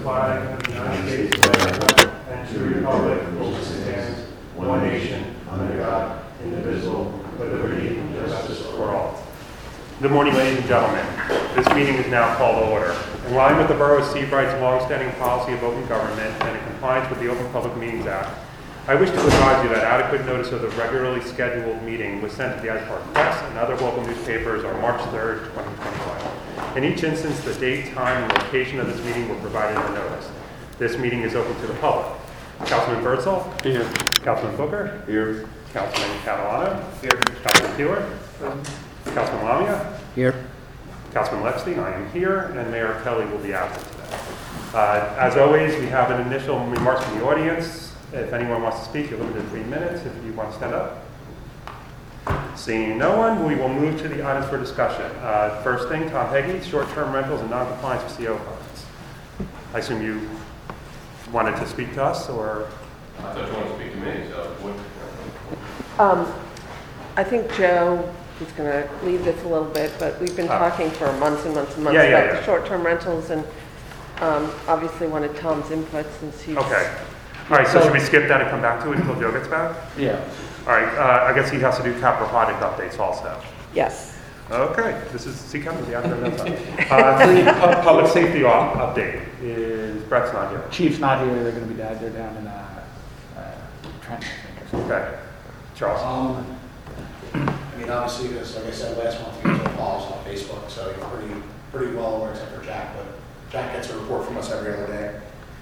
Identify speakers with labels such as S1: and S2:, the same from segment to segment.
S1: flag of the United States of America and to the republic for which it stands, one nation, under God, indivisible, with liberty and justice for all. Good morning, ladies and gentlemen. This meeting is now called to order. In line with the Borough of Sebright's longstanding policy of open government and in compliance with the Open Public Meetings Act, I wish to advise you that adequate notice of the regularly scheduled meeting was sent to the Asbury Park Press and other local newspapers on March 3rd, 2021. In each instance, the date, time, and location of this meeting were provided in the notice. This meeting is open to the public. Councilman Birdsall? Here. Councilman Booker? Here. Councilman Catalano? Here. Councilman Peeler? Councilman Lamia?
S2: Here.
S1: Councilman Lepstein, I am here, and Mayor Kelly will be absent today. As always, we have an initial remarks from the audience. If anyone wants to speak, you're limited to 3 minutes. If you want to stand up. Seeing no one, we will move to the items for discussion. First thing, Tom Heggie, short-term rentals and non-compliance with CO funds. I assume you wanted to speak to us, or?
S3: I thought you wanted to speak to me, so what?
S4: I think Joe is going to leave this a little bit, but we've been talking for months and months and months about the short-term rentals, and obviously wanted Tom's input since he's...
S1: Okay. All right, so should we skip that and come back to it until Joe gets back?
S2: Yeah.
S1: All right, I guess he has to do capital project updates also.
S4: Yes.
S1: Okay, this is, see, come to the afternoon. Public safety update is, Brett's not here.
S2: Chief's not here. They're going to be down. They're down in Trenton, I think.
S1: Okay. Charles?
S5: I mean, obviously, this, like I said last month, you guys are follows on Facebook, so you're pretty well aware, except for Jack, but Jack gets a report from us every other day.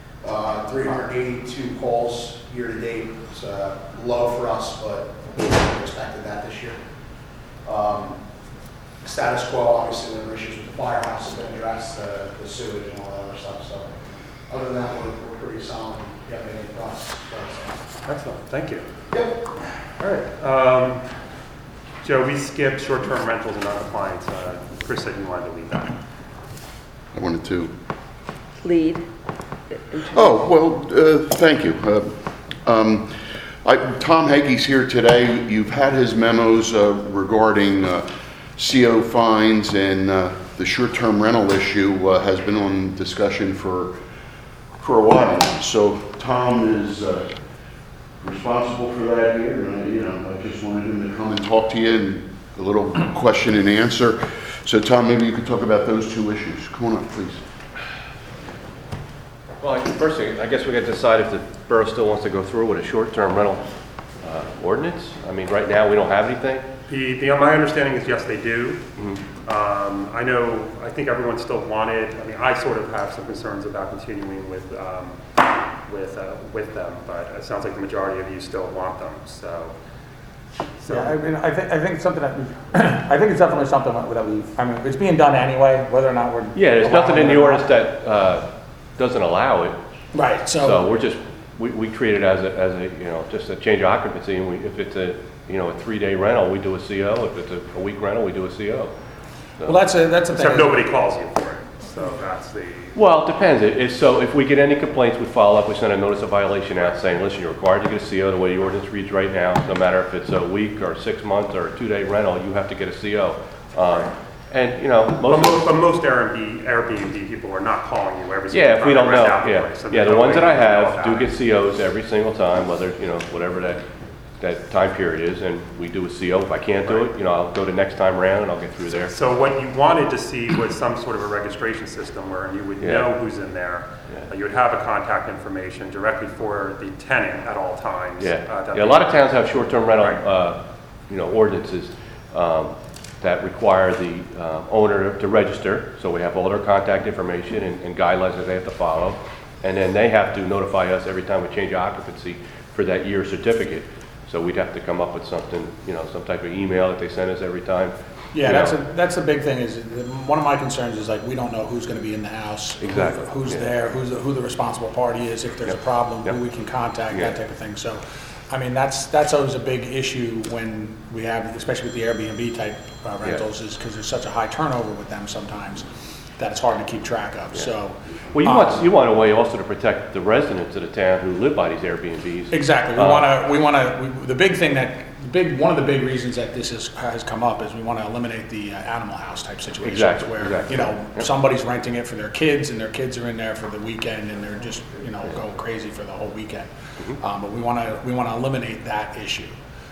S5: 382 calls year to date. It's low for us, but we expected that this year. Status quo, obviously, there were issues with the firehouse has been addressed, the sewage and all that other stuff. So, other than that, we're pretty solid. You have any thoughts?
S1: Excellent, thank you.
S5: Yep.
S1: All right. Joe, we skipped short-term rentals and non-compliance. Chris said you wanted to lead that.
S6: I wanted to.
S4: Lead.
S6: Oh, well, thank you. Tom Hagee's here today. You've had his memos regarding CO fines, and the short-term rental issue has been on discussion for a while. So Tom is responsible for that here, and I just wanted him to come and talk to you and a little question and answer. So Tom, maybe you could talk about those two issues. Come on up, please.
S3: Well, first thing, I guess we got to decide if the borough still wants to go through with a short-term rental ordinance. I mean, right now, we don't have anything.
S1: My understanding is yes, they do. I think everyone still wanted, I sort of have some concerns about continuing with them, but it sounds like the majority of you still want them, so.
S2: Yeah, I think it's something that I think it's definitely something that it's being done anyway, whether or not we're...
S3: Yeah, there's nothing in the ordinance that doesn't allow it.
S2: Right,
S3: so we're just, we treat it as a just a change of occupancy, and if it's a 3-day rental, we do a CO. If it's a week rental, we do a CO. So.
S2: Well, that's a thing.
S1: Except nobody calls you for it, so that's the...
S3: Well, it depends. So if we get any complaints, we follow up. We send a notice of violation out saying, listen, you're required to get a CO the way the ordinance reads right now. No matter if it's a week or 6 months or a 2-day rental, you have to get a CO. And
S1: most Airbnb people are not calling you every single time.
S3: Yeah, if we don't know.
S1: So
S3: the ones that I have do get COs every single time, whether whatever that time period is, and we do a CO. If I can't do it, I'll go to next time around and I'll get through there.
S1: So what you wanted to see was some sort of a registration system where you would know who's in there. Yeah. You would have a contact information directly for the tenant at all times.
S3: A lot of towns have short-term rental, ordinances that require the owner to register. So we have all their contact information and guidelines that they have to follow, and then they have to notify us every time we change occupancy for that year certificate. So we'd have to come up with something, some type of email that they send us every time.
S2: Yeah, that's the big thing. Is one of my concerns is we don't know who's going to be in the house,
S3: exactly,
S2: who's there, who the responsible party is, if there's a problem, who we can contact, that type of thing. So, that's always a big issue when we have, especially with the Airbnb type rentals, is because there's such a high turnover with them sometimes that it's hard to keep track of. So.
S3: Well, you want a way also to protect the residents of the town who live by these Airbnbs.
S2: Exactly. We want to. The big thing that one of the big reasons that this has come up is we want to eliminate the animal house type situations.
S3: Exactly,
S2: Where,
S3: exactly.
S2: Somebody's renting it for their kids and their kids are in there for the weekend and they're just, going crazy for the whole weekend. But we want to eliminate that issue.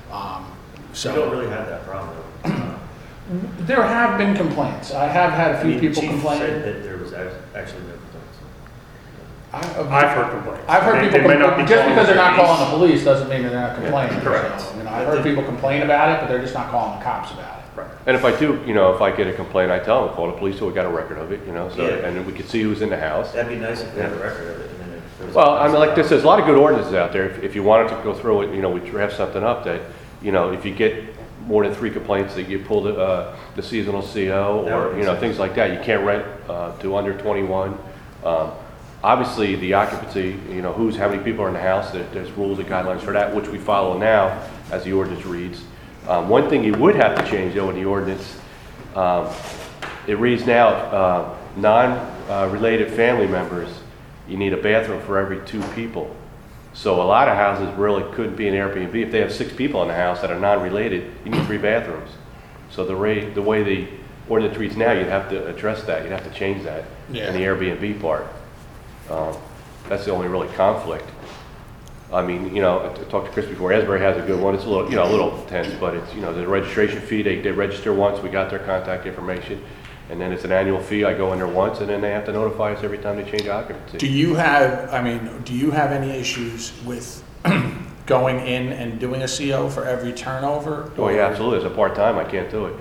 S7: We don't really have that problem.
S2: There have been complaints. I have had a few people complain.
S7: said that there was actually no complaints.
S1: I've heard complaints.
S2: I've heard people
S1: They may not
S2: complain.
S1: be
S2: Just because they're not
S1: police.
S2: calling the police doesn't mean they're not complaining.
S1: correct.
S2: So, I've heard people complain about it, but they're just not calling the cops about it.
S1: Right.
S3: And if I do, if I get a complaint, I tell them, call the police so we got a record of it, so,
S7: Yeah.
S3: and then we can see who's in the house.
S7: That'd be nice if we had a record of it. And then if there was
S3: Well, I mean, like this, there's a lot of good ordinances out there. If you wanted to go through it, we draft something up that, if you get more than 3 complaints, that you pull the seasonal CO
S7: That would
S3: or,
S7: make sense.
S3: things like that. You can't rent to under 21. Obviously, the occupancy, how many people are in the house, there's rules and guidelines for that, which we follow now as the ordinance reads. One thing you would have to change though in the ordinance, it reads now, non-related family members, you need a bathroom for every 2 people. So a lot of houses really couldn't be an Airbnb. If they have 6 people in the house that are non-related, you need 3 bathrooms. So the way the ordinance reads now, you'd have to address that. You'd have to change that in the Airbnb part. That's the only really conflict. I mean, I talked to Chris before. Asbury has a good one. It's a little tense, but it's, the registration fee. They register once. We got their contact information, and then it's an annual fee. I go in there once, and then they have to notify us every time they change occupancy.
S2: Do you have any issues with going in and doing a CO for every turnover?
S3: Oh yeah, absolutely. As a part-time, I can't do it.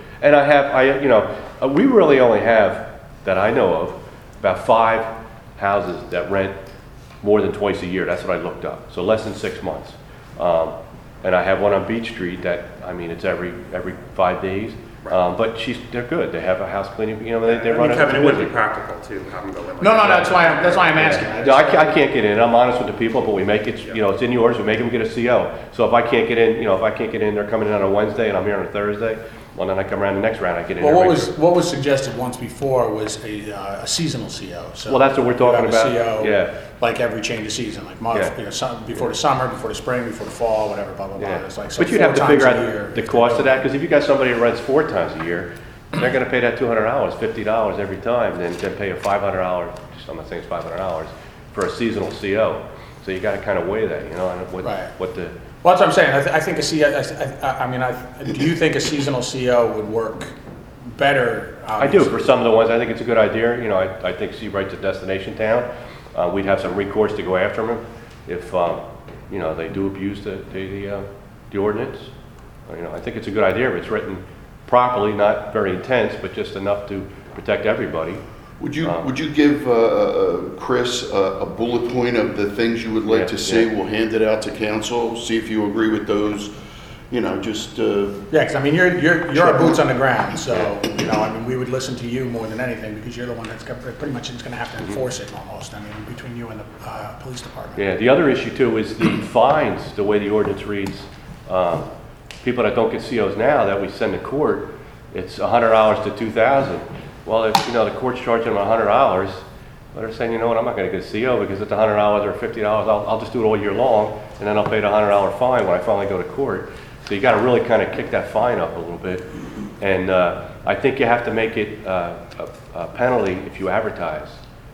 S3: And we really only have, that I know of, about 5 houses that rent more than twice a year. That's what I looked up. So less than 6 months. And I have one on Beach Street that, it's every 5 days. But they're good. They have a house cleaning, they run it.
S1: Kevin, it wouldn't be practical to have them go in.
S2: No, that's why I'm asking.
S3: No, I can't get in. I'm honest with the people, but we make it, it's in yours. We make them get a CO. So if I can't get in, they're coming in on a Wednesday and I'm here on a Thursday. Well, then I come around the next round, I get in.
S2: Well, what was suggested once before was a seasonal CO. So
S3: well, that's what we're talking
S2: you have a
S3: about.
S2: CO,
S3: Yeah.
S2: like every change of season, like month, before the summer, before the spring, before the fall, whatever, blah blah blah.
S3: Yeah.
S2: It's like, so
S3: But you'd have to
S2: 4
S3: figure
S2: times a
S3: out
S2: year.
S3: the cost of that, because if you got somebody that rents 4 times a year, they're going to pay that $200, $50 every time, then pay a $500. I'm not saying it's $500 for a seasonal CO. So you got to kind of weigh that, what the.
S2: Well, that's what I'm saying. I think do you think a seasonal CO would work better?
S3: I do, for some of the ones. I think it's a good idea. I think Seabright's a destination town. We'd have some recourse to go after them if, they do abuse the ordinance. I think it's a good idea if it's written properly, not very intense, but just enough to protect everybody.
S6: Would you give Chris a bullet point of the things you would like to see?
S3: Yeah.
S6: We'll hand it out to council, see if you agree with those, just...
S2: Yeah, because you're our boots on the ground, so, we would listen to you more than anything because you're the one that's pretty much going to have to enforce it almost, between you and the police department.
S3: Yeah, the other issue too is the fines, the way the ordinance reads. People that don't get COs now that we send to court, it's $100 to $2,000. Well, if, the court's charging them $100, well, they're saying, I'm not going to get a CO because it's $100 or $50. I'll just do it all year long, and then I'll pay the $100 fine when I finally go to court. So you got to really kind of kick that fine up a little bit. And I think you have to make it a penalty if you advertise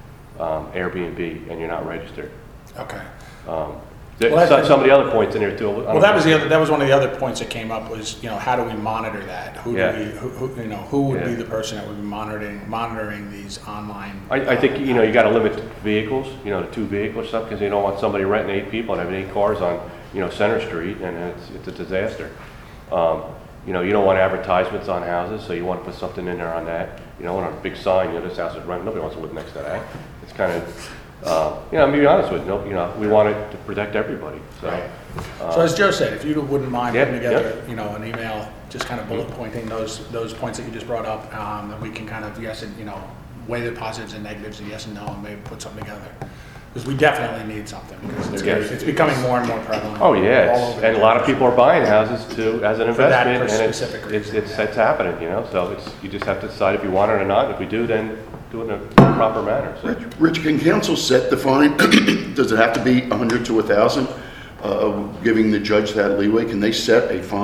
S3: Airbnb and you're not registered.
S2: Okay.
S3: Some of the other points in there too.
S2: Well, that was one of the other points that came up was, how do we monitor that? Who would be the person that would be monitoring these online?
S3: I think, you got to limit vehicles, to 2 vehicles or something, because you don't want somebody renting 8 people and having 8 cars on, Center Street, and it's a disaster. You don't want advertisements on houses, so you want to put something in there on that. You don't want a big sign, this house is rented. Nobody wants to live next to that. It's kind of, I'm be honest with you, we want it to protect everybody. So,
S2: right. So as Joe said, if you wouldn't mind putting together,
S3: yeah.
S2: An email, just kind of bullet pointing those points that you just brought up, that we can kind of weigh the positives and negatives and yes and no, and maybe put something together. Because we definitely need something because it's becoming more and more prevalent.
S3: Oh yeah, and a lot of people are buying houses too as an investment, and it's happening. So you just have to decide if you want it or not. If we do, then do it in a proper manner. So.
S6: Rich, can council set the fine? Does it have to be 100 to 1,000? Giving the judge that leeway, can they set a fine?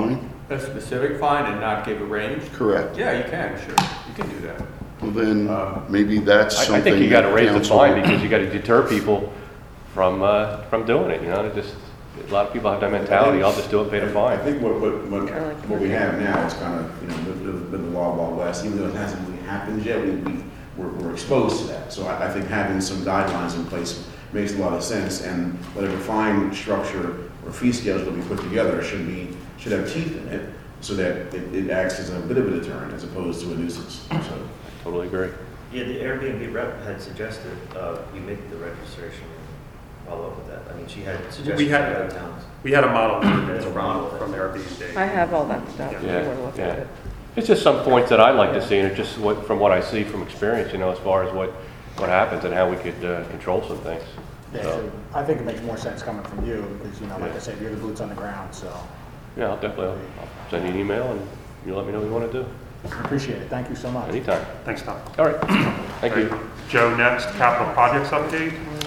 S8: a specific fine and not give a range?
S6: Correct.
S8: Yeah, you can, sure. You can do that.
S6: Well, then, maybe that's
S3: I
S6: something.
S3: think you gotta
S6: that
S3: raise the
S6: council-
S3: fine because you gotta deter people from doing it, you know? It just, a lot of people have that mentality, I'll just do it, pay the
S9: I
S3: fine.
S9: think what we have now is kind of, been the law of Wild West, even though it hasn't really happened yet, we're exposed to that. So I think having some guidelines in place makes a lot of sense, and whatever fine structure or fee schedule that we put together should have teeth in it, so that it acts as a bit of a deterrent as opposed to a nuisance, so.
S3: Totally agree.
S7: Yeah, the Airbnb rep had suggested we make the registration follow up with that. I mean, she had suggested
S1: We had-
S7: other towns.
S1: We had a model
S7: It's a model.
S1: from Airbnb.
S4: I have all that stuff, if you
S3: Yeah,
S4: want to look
S3: yeah.
S4: at it.
S3: It's just some points that I like to see, and it's just from what I see from experience, as far as what happens and how we could control some things.
S2: Yeah,
S3: So,
S2: I think it makes more sense coming from you, because, like
S3: Yeah.
S2: I said, you're the boots on the ground, so
S3: yeah, I'll send you an email and you let me know what you want to do.
S2: I appreciate it. Thank you so much.
S3: Anytime.
S1: Thanks, Tom.
S3: All right. Thank you.
S1: Joe, next, capital projects update.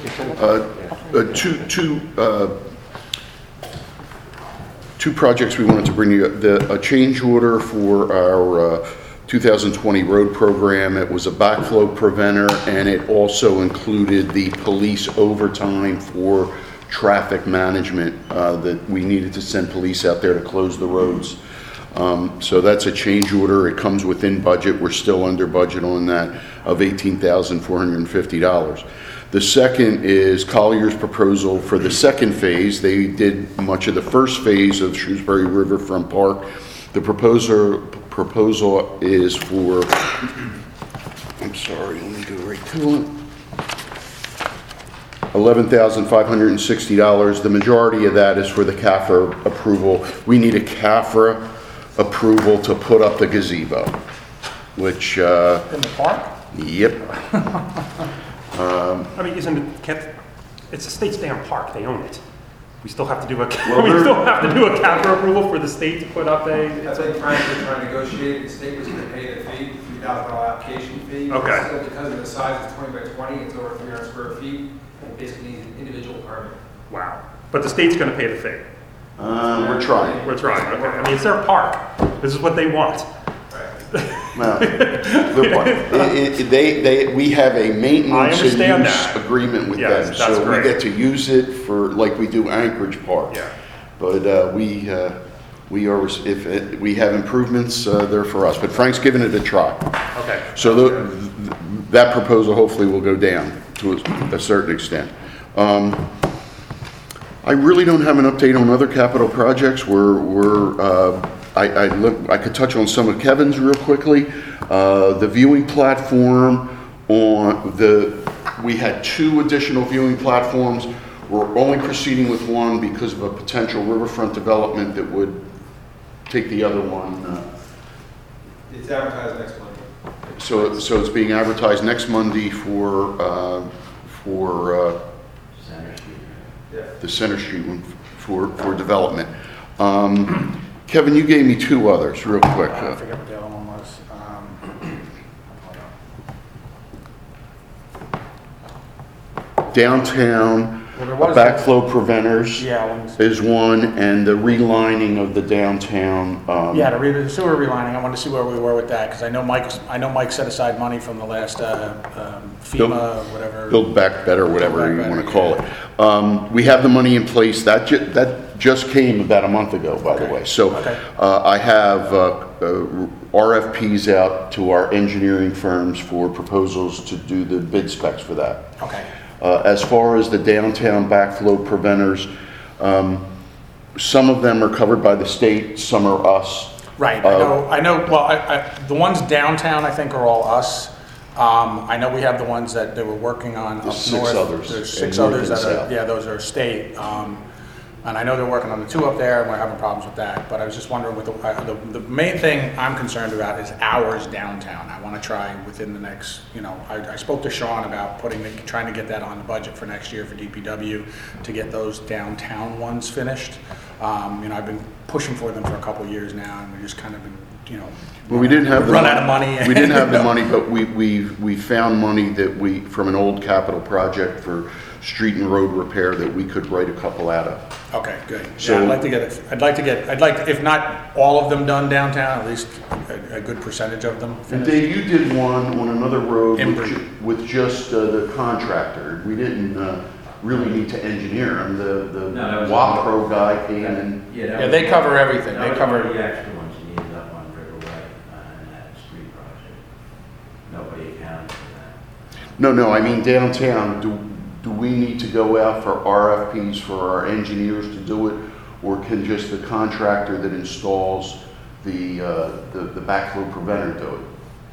S6: Two projects we wanted to bring you, a change order for our 2020 road program. It was a backflow preventer, and it also included the police overtime for traffic management, that we needed to send police out there to close the roads. So that's a change order. It comes within budget. We're still under budget on that of $18,450. The second is Collier's proposal for the second phase. They did much of the first phase of Shrewsbury Riverfront Park. The proposal is for, I'm sorry, let me go right to it. $11,560. The majority of that is for the CAFRA approval. We need a CAFRA approval to put up the gazebo, which,
S2: In the park?
S6: yep.
S1: I mean, it's the state's damn park, they own it. We still have to do a CAFRA approval for the state to put up
S10: I think Frank was trying to negotiate, the state was gonna pay the fee, $3,000 application fee.
S1: Okay.
S10: But still, because of the size of 20 by 20, it's over 300 square feet, and basically needs an individual permit.
S1: Wow. But the state's gonna pay the fee.
S6: We're trying.
S1: We're trying, okay. I mean, it's their park. This is what they want.
S6: Well, we have a
S1: I
S6: maintenance and
S1: understand
S6: use
S1: that.
S6: agreement with
S1: Yes,
S6: them.
S1: that's
S6: So we
S1: great.
S6: get to use it for, like we do Anchorage Park.
S1: Yeah.
S6: But we are, if we have improvements, they're for us. But Frank's given it a try.
S1: Okay.
S6: So that proposal hopefully will go down to a certain extent. I really don't have an update on other capital projects. I could touch on some of Kevin's real quickly. The viewing platform we had 2 additional viewing platforms. We're only proceeding with one because of a potential riverfront development that would take the other one.
S10: It's advertised next Monday.
S6: So it's being advertised next Monday for the Center Street one for development. Kevin, you gave me 2 others real quick.
S2: I forget what the other one was.
S6: Downtown,
S2: Well, there was-
S6: backflow preventers
S2: Yeah, let me see.
S6: is one, and the relining of the downtown.
S2: Yeah, the sewer relining, I wanted to see where we were with that, because I know Mike set aside money from the last FEMA, whatever.
S6: Build Back Better, whatever
S2: Build
S6: you
S2: Back
S6: want to
S2: Better,
S6: call it. We have the money in place. That just came about a month ago, by the
S2: Okay.
S6: way. So
S2: Okay.
S6: I have RFPs out to our engineering firms for proposals to do the bid specs for that.
S2: Okay.
S6: As far as the downtown backflow preventers, some of them are covered by the state, some are us.
S2: Right, I know, well, the ones downtown, I think, are all us. I know we have the ones that they were working on up north.
S6: There's 6 others.
S2: There's 6
S6: North
S2: others
S6: and
S2: that are,
S6: south.
S2: yeah, those are state. And I know they're working on the 2 up there, and we're having problems with that. But I was just wondering, with the main thing I'm concerned about is hours downtown. I want to try within the next, I spoke to Sean about trying to get that on the budget for next year for DPW to get those downtown ones finished. I've been pushing for them for a couple of years now, and we've just kind of been
S6: Well, we didn't have the
S2: run
S6: money.
S2: out of money.
S6: We didn't have the money, but we found money that from an old capital project for street and road repair that we could write a couple out of.
S2: Okay, good.
S6: So-
S2: Yeah, I'd like, if not all of them done downtown, at least a good percentage of them
S6: And
S2: finished.
S6: Dave, you did one on another road
S2: Embry.
S6: with just the contractor. We didn't really need to engineer him.
S11: No,
S6: The
S11: that was-
S6: WAPRO guy came and,
S2: Yeah, they cover everything.
S11: That
S2: They
S11: was
S2: cover.
S11: one of the extra ones you needed up on Riverway and that street project. Nobody accounted for that.
S6: no, I mean downtown, do we need to go out for RFPs for our engineers to do it? Or can just the contractor that installs the backflow preventer do it?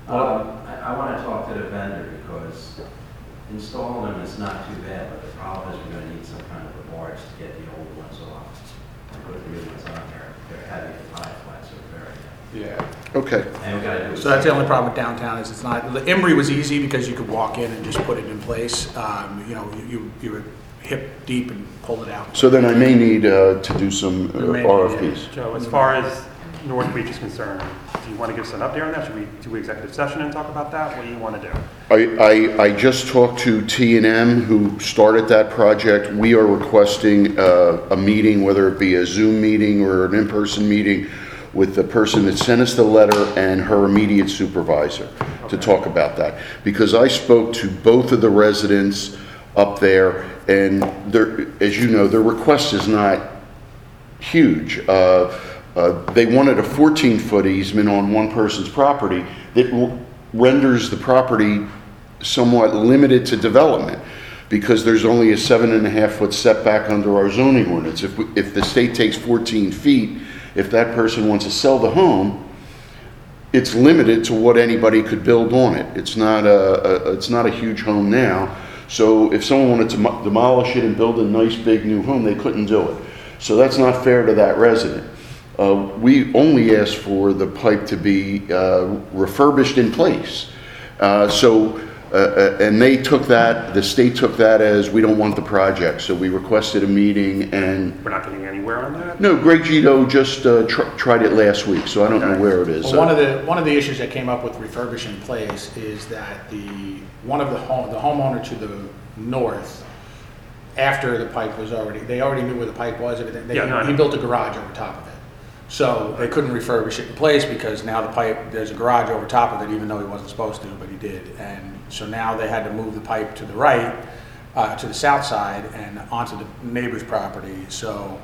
S11: I want to talk to the vendor because installing them is not too bad, but the problem is we're going to need some kind of a barge to get the old ones off and put the new ones on there. They're heavy, the tie flats are very heavy.
S2: Yeah.
S6: Okay.
S11: And we got to do.
S2: So that's the only problem with downtown is it's not, the Embry was easy because you could walk in and just put it in place. You were hip deep and pulled it out.
S6: So then I may need to do some
S2: We may need,
S6: RFPs.
S1: Joe, as far as North Beach is concerned, do you want to give us an update on that? Should we do executive session and talk about that? What do you want to do?
S6: I just talked to T&M who started that project. We are requesting a meeting, whether it be a Zoom meeting or an in-person meeting, with the person that sent us the letter and her immediate supervisor to talk about that. Because I spoke to both of the residents up there, and as you know, their request is not huge. They wanted a 14-foot easement on one person's property that renders the property somewhat limited to development because there's only a 7.5-foot setback under our zoning ordinance. If the state takes 14 feet, if that person wants to sell the home, it's limited to what anybody could build on it. It's not a huge home now. So if someone wanted to demolish it and build a nice big new home, they couldn't do it. So that's not fair to that resident. We only asked for the pipe to be refurbished in place. And they took that, the state took that as we don't want the project. So we requested a meeting and...
S1: We're not getting anywhere on that?
S6: No, Greg Gito just tried it last week, so I don't know where it is.
S2: Well, one of the issues that came up with refurbishing place is that the homeowner to the north, after the pipe was they already knew where the pipe was. He built a garage over top of it. So they couldn't refurbish it in place because now there's a garage over top of it, even though he wasn't supposed to, but he did. And so now they had to move the pipe to the right, to the south side and onto the neighbor's property. So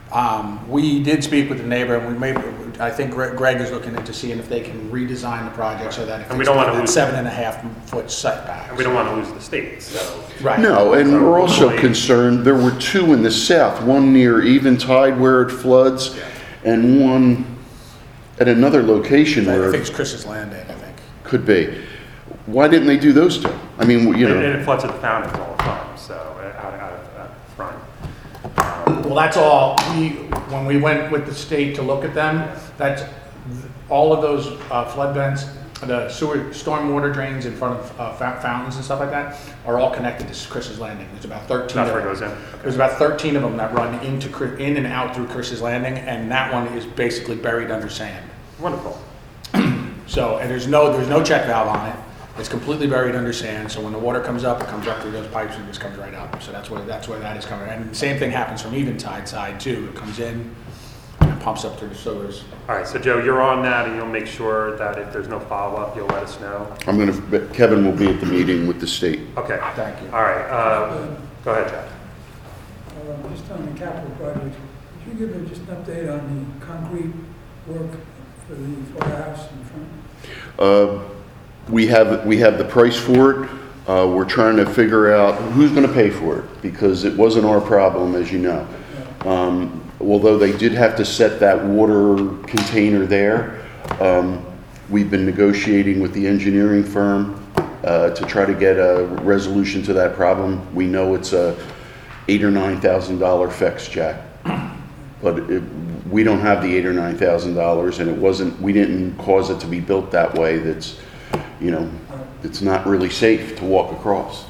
S2: we did speak with the neighbor, and I think Greg is looking into seeing if they can redesign the project so that it fits that 7.5-foot setback.
S1: And we don't want to lose the state, so.
S2: Right.
S6: No, and we're also concerned, there were two in the south, one near Eventide where it floods, and one at another location
S2: I
S6: where
S2: think it's Chris's Landing, I think.
S6: could be. Why didn't they do those two? I mean, you know.
S1: And it floods at the fountains all the time, so out front.
S2: Well, that's all, when we went with the state to look at them, all of those flood vents, the stormwater drains in front of fountains and stuff like that are all connected to Chris's Landing. There's about 13
S1: That's
S2: of
S1: where it
S2: them.
S1: goes in. Okay.
S2: There's about 13 of them that run in and out through Chris's Landing, and that one is basically buried under sand.
S1: Wonderful.
S2: So, and there's no check valve on it. It's completely buried under sand, so when the water comes up, it comes up through those pipes and just comes right up. So that's where that is coming. And the same thing happens from Eventide side too. It comes in and pumps up through the sewers.
S1: All right, so Joe, you're on that, and you'll make sure that if there's no follow-up, you'll let us know.
S6: Kevin will be at the meeting with the state.
S1: Okay.
S2: Thank you.
S1: All right, go ahead, Jack.
S12: Just on the capital project, could you give me just an update on the concrete work for the firehouse in front?
S6: We have the price for it. We're trying to figure out who's going to pay for it because it wasn't our problem, as you know. Although they did have to set that water container there, we've been negotiating with the engineering firm to try to get a resolution to that problem. We know it's a $8,000 or $9,000 fix, Jack, but we don't have the $8,000 or $9,000, and we didn't cause it to be built that way. That's, it's not really safe to walk across.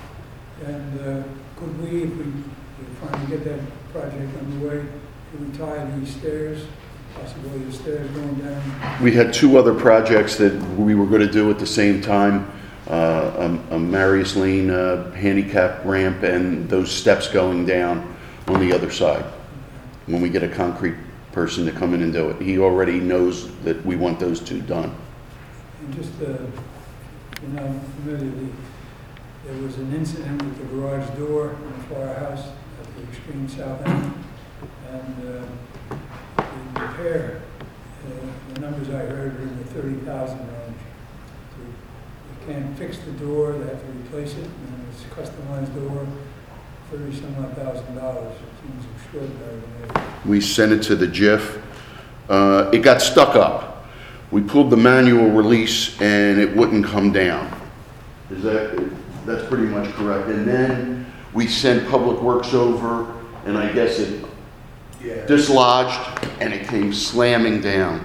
S12: And could we, if we finally get that project underway, could we tie these stairs possibility of stairs going down?
S6: We had two other projects that we were going to do at the same time. A Marius Lane handicap ramp and those steps going down on the other side. When we get a concrete person to come in and do it. He already knows that we want those two done.
S12: And just, you're not familiar, there was an incident with the garage door in the firehouse at the extreme south end. And the repair, the numbers I heard were in the 30,000 range. They can't fix the door, they have to replace it, and it's a customized door, $30-some-odd thousand. It seems extraordinary to me.
S6: We sent it to the JIF. It got stuck up. We pulled the manual release and it wouldn't come down. That's pretty much correct. And then we sent Public Works over and I guess it dislodged and it came slamming down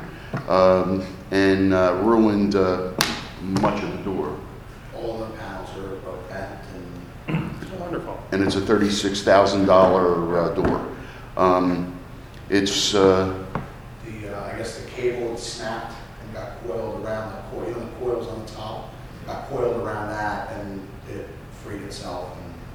S6: and ruined much of the door.
S5: All the panels are bent and
S1: Wonderful.
S6: And it's a $36,000 door. It's
S5: I guess the cable had snapped and got coiled around the coil. The coils on the top got coiled around that, and it freed itself.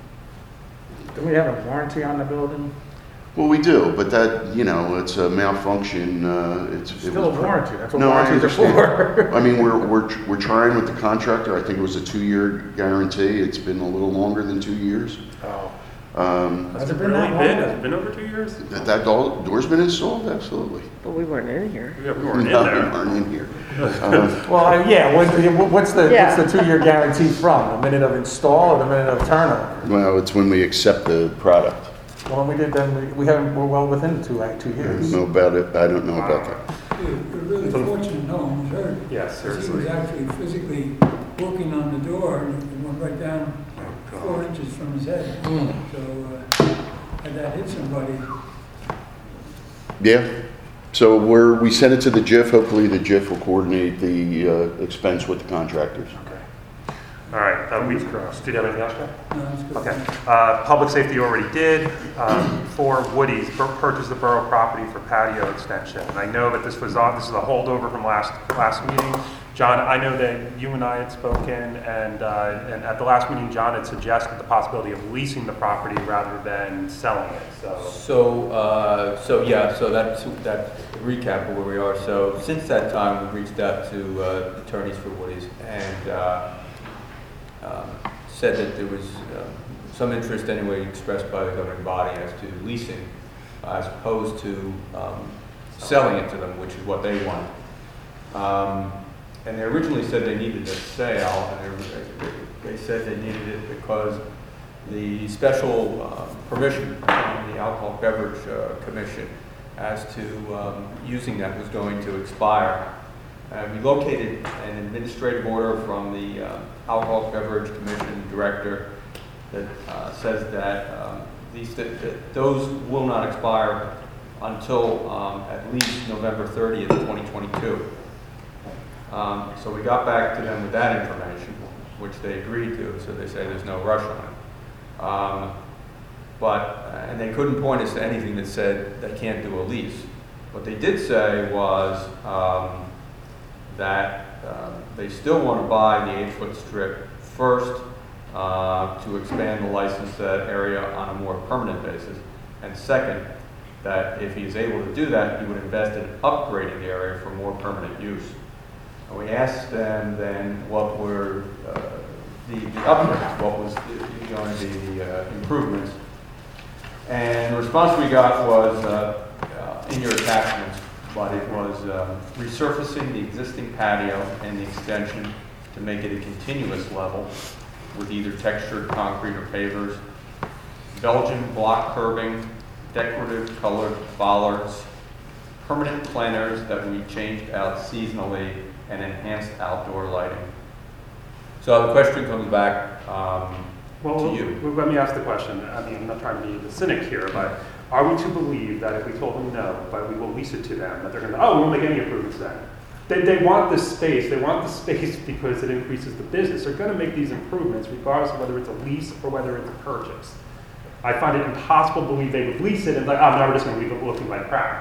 S2: Do we have a warranty on the building?
S6: well, we do, but that it's a malfunction. It's
S2: Still a warranty, that's what
S6: No, I
S2: warranties are
S6: understand.
S2: for.
S6: I mean, we're trying with the contractor. I think it was a 2-year guarantee. It's been a little longer than 2 years.
S2: Oh.
S1: Has it been
S2: that long?
S1: Has it been over 2 years?
S6: That door's been installed, absolutely.
S4: But we weren't in here.
S1: We weren't in
S6: No,
S1: there.
S6: we weren't in here.
S2: Well, yeah, what's the
S4: Yeah.
S2: 2-year guarantee from? The minute of install or the minute of turnover?
S6: Well, it's when we accept the product.
S2: Well, when we did, then we're well within the 2
S6: I don't
S2: years.
S6: know about it. I don't know about that.
S12: You're really fortunate no one was hurt.
S1: Yes,
S12: Because he
S1: seriously.
S12: was actually physically working on the door and it went right down 4 inches from his head. So, had that hit somebody,
S6: Yeah. So we sent it to the JIF. Hopefully the JIF will coordinate the expense with the contractors.
S1: Okay. All right. Did you have anything else, Jeff?
S12: no, it's good.
S1: Okay. Public safety already did. For Woody's, purchased the borough property for patio extension. And I know that this is a holdover from last meeting. John, I know that you and I had spoken, and at the last meeting, John had suggested the possibility of leasing the property rather than selling it.
S8: So that's recap of where we are. So since that time, we've reached out to attorneys for Woody's and said that there was some interest anyway expressed by the governing body as to leasing as opposed to selling it to them, which is what they want. And they originally said they needed a sale, and they said they needed it because the special permission from the Alcohol Beverage Commission as to using that was going to expire. We located an administrative order from the Alcohol Beverage Commission director that says that those will not expire until at least November 30th, 2022. So we got back to them with that information, which they agreed to, so they say there's no rush on it. And they couldn't point us to anything that said they can't do a lease. What they did say was that they still want to buy the 8-foot strip first to expand the licensed area on a more permanent basis, and second, that if he's able to do that, he would invest in upgrading the area for more permanent use. And we asked them then what were the upgrades, what was going to be the improvements. And the response we got was in your attachments, but it was resurfacing the existing patio and the extension to make it a continuous level with either textured concrete or pavers, Belgian block curbing, decorative colored bollards, permanent planters that we changed out seasonally, and enhanced outdoor lighting. So the question comes back to you.
S1: Well, let me ask the question. I mean, I'm not trying to be the cynic here, but are we to believe that if we told them no, but we will lease it to them, that they're going to, we won't make any improvements then? They want this space. They want the space because it increases the business. They're going to make these improvements regardless of whether it's a lease or whether it's a purchase. I find it impossible to believe they would lease it and now we're just going to leave it looking like crap.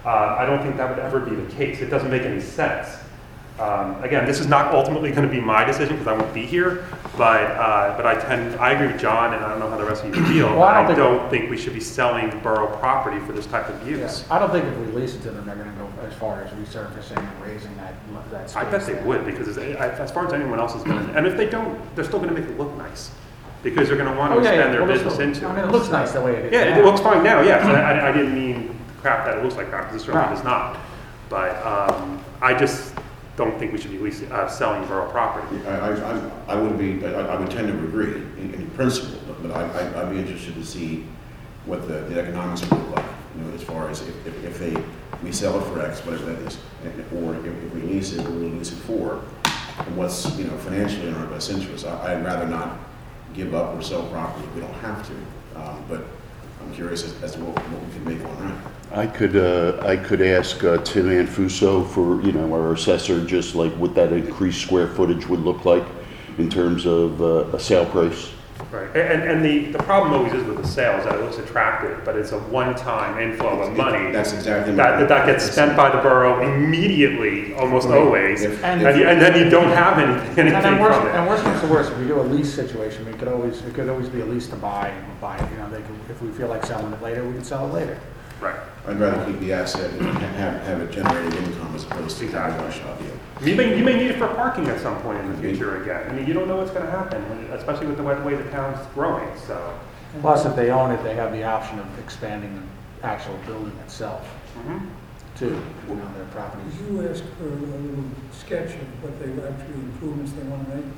S1: I don't think that would ever be the case. It doesn't make any sense. Again, this is not ultimately going to be my decision because I won't be here, but I agree with John, and I don't know how the rest of you feel,
S2: Well,
S1: but
S2: I
S1: I
S2: don't
S1: don't think we should be selling borough property for this type of use.
S2: I don't think if we lease it to them, they're gonna go as far as resurfacing and raising that space.
S1: I bet they
S2: there.
S1: would, because as far as anyone else is going to, and if they don't, they're still going to make it look nice, because they're going to want to expand their business into it.
S2: I mean, it looks nice the way it is.
S1: Yeah,
S2: now.
S1: it looks fine now, yes. I didn't mean crap that it looks like crap, because it certainly
S2: No.
S1: does not. But I just don't think we should be selling borough property.
S9: I would be, I would tend to agree in principle, but I'd be interested to see what the economics would look like, you know, as far as if we sell it for X, whatever that is, or if we lease it, what we lease it for, and what's, you know, financially in our best interest. I'd rather not give up or sell property if we don't have to, but I'm curious as to what we could make on that.
S6: I could ask Tim Anfuso for, you know, our assessor, just like what that increased square footage would look like in terms of a sale price.
S1: Right, and the problem always is with the sales, that it looks attractive, but it's a one-time inflow of money.
S9: That's exactly
S1: that gets spent by the borough immediately, almost always, and then you don't have anything from it.
S2: And worst comes to worst, if we do a lease situation, it could always be a lease to buy it. You know, if we feel like selling it later, we can sell it later.
S1: Right.
S9: I'd rather keep the asset and have it generating income as opposed to
S1: Exactly.
S9: a rush out deal.
S1: You may need it for parking at some point in the future again. I mean, you don't know what's going to happen, especially with the way the town's growing, so.
S2: Plus, if they own it, they have the option of expanding the actual building itself too, you know, their properties.
S12: Did you ask for a little sketch of what they actually improvements they want to make?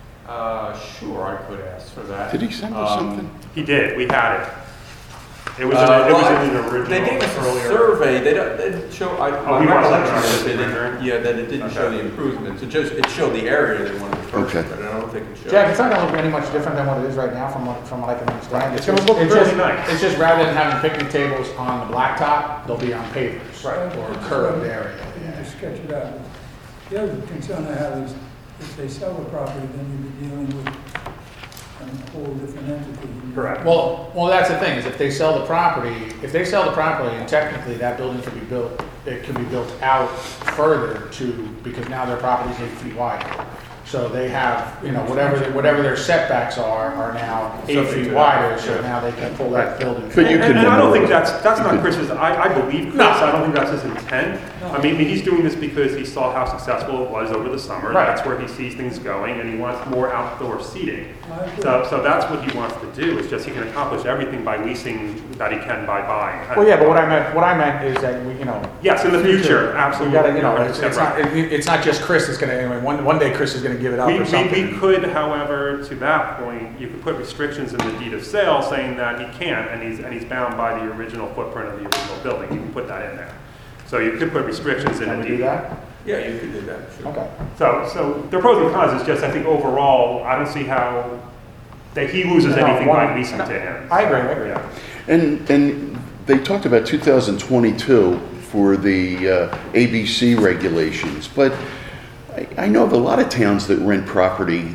S8: Sure, I could ask for that.
S6: Did he send us something?
S1: He did, we had it. It was in the original.
S8: They gave us a
S1: earlier.
S8: survey, they didn't show,
S1: Oh, he wants that
S8: recollection
S1: on
S8: is
S1: the
S8: they didn't,
S1: rendering?
S8: yeah, that it didn't show the improvements. It showed the area they wanted to first,
S6: Okay.
S8: but I don't think it showed.
S2: Jack, it's not going to look any much different than what it is right now from what I can understand.
S1: It's gonna look really nice.
S2: It's just rather than having picnic tables on the blacktop, they'll be on pavers.
S1: Right.
S2: Or a curved area.
S12: To sketch it out. The other concern I have is if they sell the property, then you'll be dealing with a whole different entity.
S1: Correct.
S2: Well, that's the thing, is if they sell the property, and technically that building could be built, it could be built out further because now their property's 8 feet wide. So they have, you know, whatever their setbacks are now 8 feet wider, so now they can pull that building.
S6: But you
S1: And
S6: can
S1: I don't think
S6: remove-
S1: that's not Chris's, I believe Chris,
S2: No.
S1: I don't think that's his intent. I mean, he's doing this because he saw how successful it was over the summer.
S2: Right.
S1: That's where he sees things going, and he wants more outdoor seating.
S12: I agree.
S1: So that's what he wants to do, it's just he can accomplish everything by leasing that he can by buying.
S2: Well, yeah, but what I meant is that we, you know.
S1: Yes, in the future, absolutely.
S2: We gotta, you know,
S1: You're
S2: it's
S1: 100% right.
S2: not, it's not just Chris that's gonna, anyway, one day Chris is gonna give it up or something.
S1: We could, however, to that point, you could put restrictions in the deed of sale saying that he can't, and he's bound by the original footprint of the original building. You can put that in there. So you could put restrictions in
S2: Can
S1: the
S2: we
S1: deed.
S2: do that?
S8: Yeah, you could do that, sure.
S2: Okay.
S1: So there are pros and cons. It's just I think overall, I don't see how that he loses anything by leasing to him.
S2: I agree.
S1: Yeah.
S6: And they talked about 2022 for the ABC regulations, but I know of a lot of towns that rent property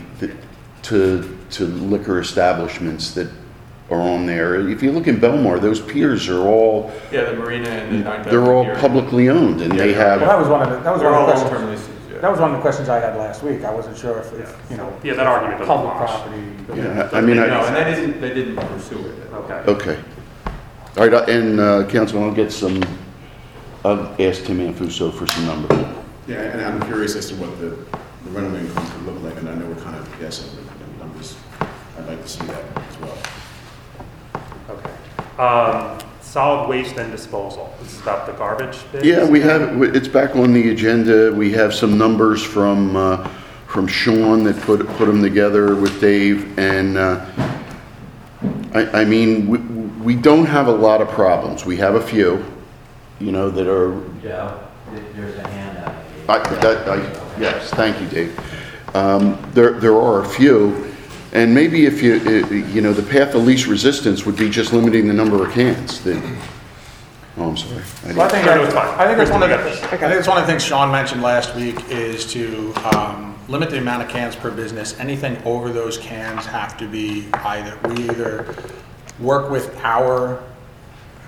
S6: to liquor establishments that are on there. If you look in Belmar, those piers are all,
S8: Yeah, the marina and the 9,000
S6: they're all
S8: pier.
S6: publicly owned, and they
S2: Well, that
S6: have,
S2: was one of the
S8: They're all
S2: questions.
S8: long-term leases, yeah.
S2: That was one of the questions I had last week. I wasn't sure if you know.
S1: Yeah, that argument doesn't
S2: Public
S1: wash.
S2: property.
S6: yeah, I mean,
S8: No, and they didn't pursue it.
S1: Okay.
S6: okay. All right, and Councilman, I'll ask Tim Anfuso for some numbers.
S9: Yeah, and I'm curious as to what the rental income could look like, and I know we're kind of guessing, but I'd like to see that as well.
S1: Okay. Solid waste and disposal. This is about the garbage bins?
S6: Yeah, we have, it's back on the agenda. We have some numbers from Sean that put them together with Dave, and I mean, we don't have a lot of problems. We have a few, you know, that are,
S11: Joe, there's a handout.
S6: yes, thank you, Dave. There are a few, and maybe if you know, the path of least resistance would be just limiting the number of cans that, oh, I'm sorry.
S2: Well, I think
S1: No, it's fine.
S2: I think it's one of the,
S1: Kristen, you got
S2: I think it's one of the things Sean mentioned last week is to limit the amount of cans per business. Anything over those cans have to be we either work with our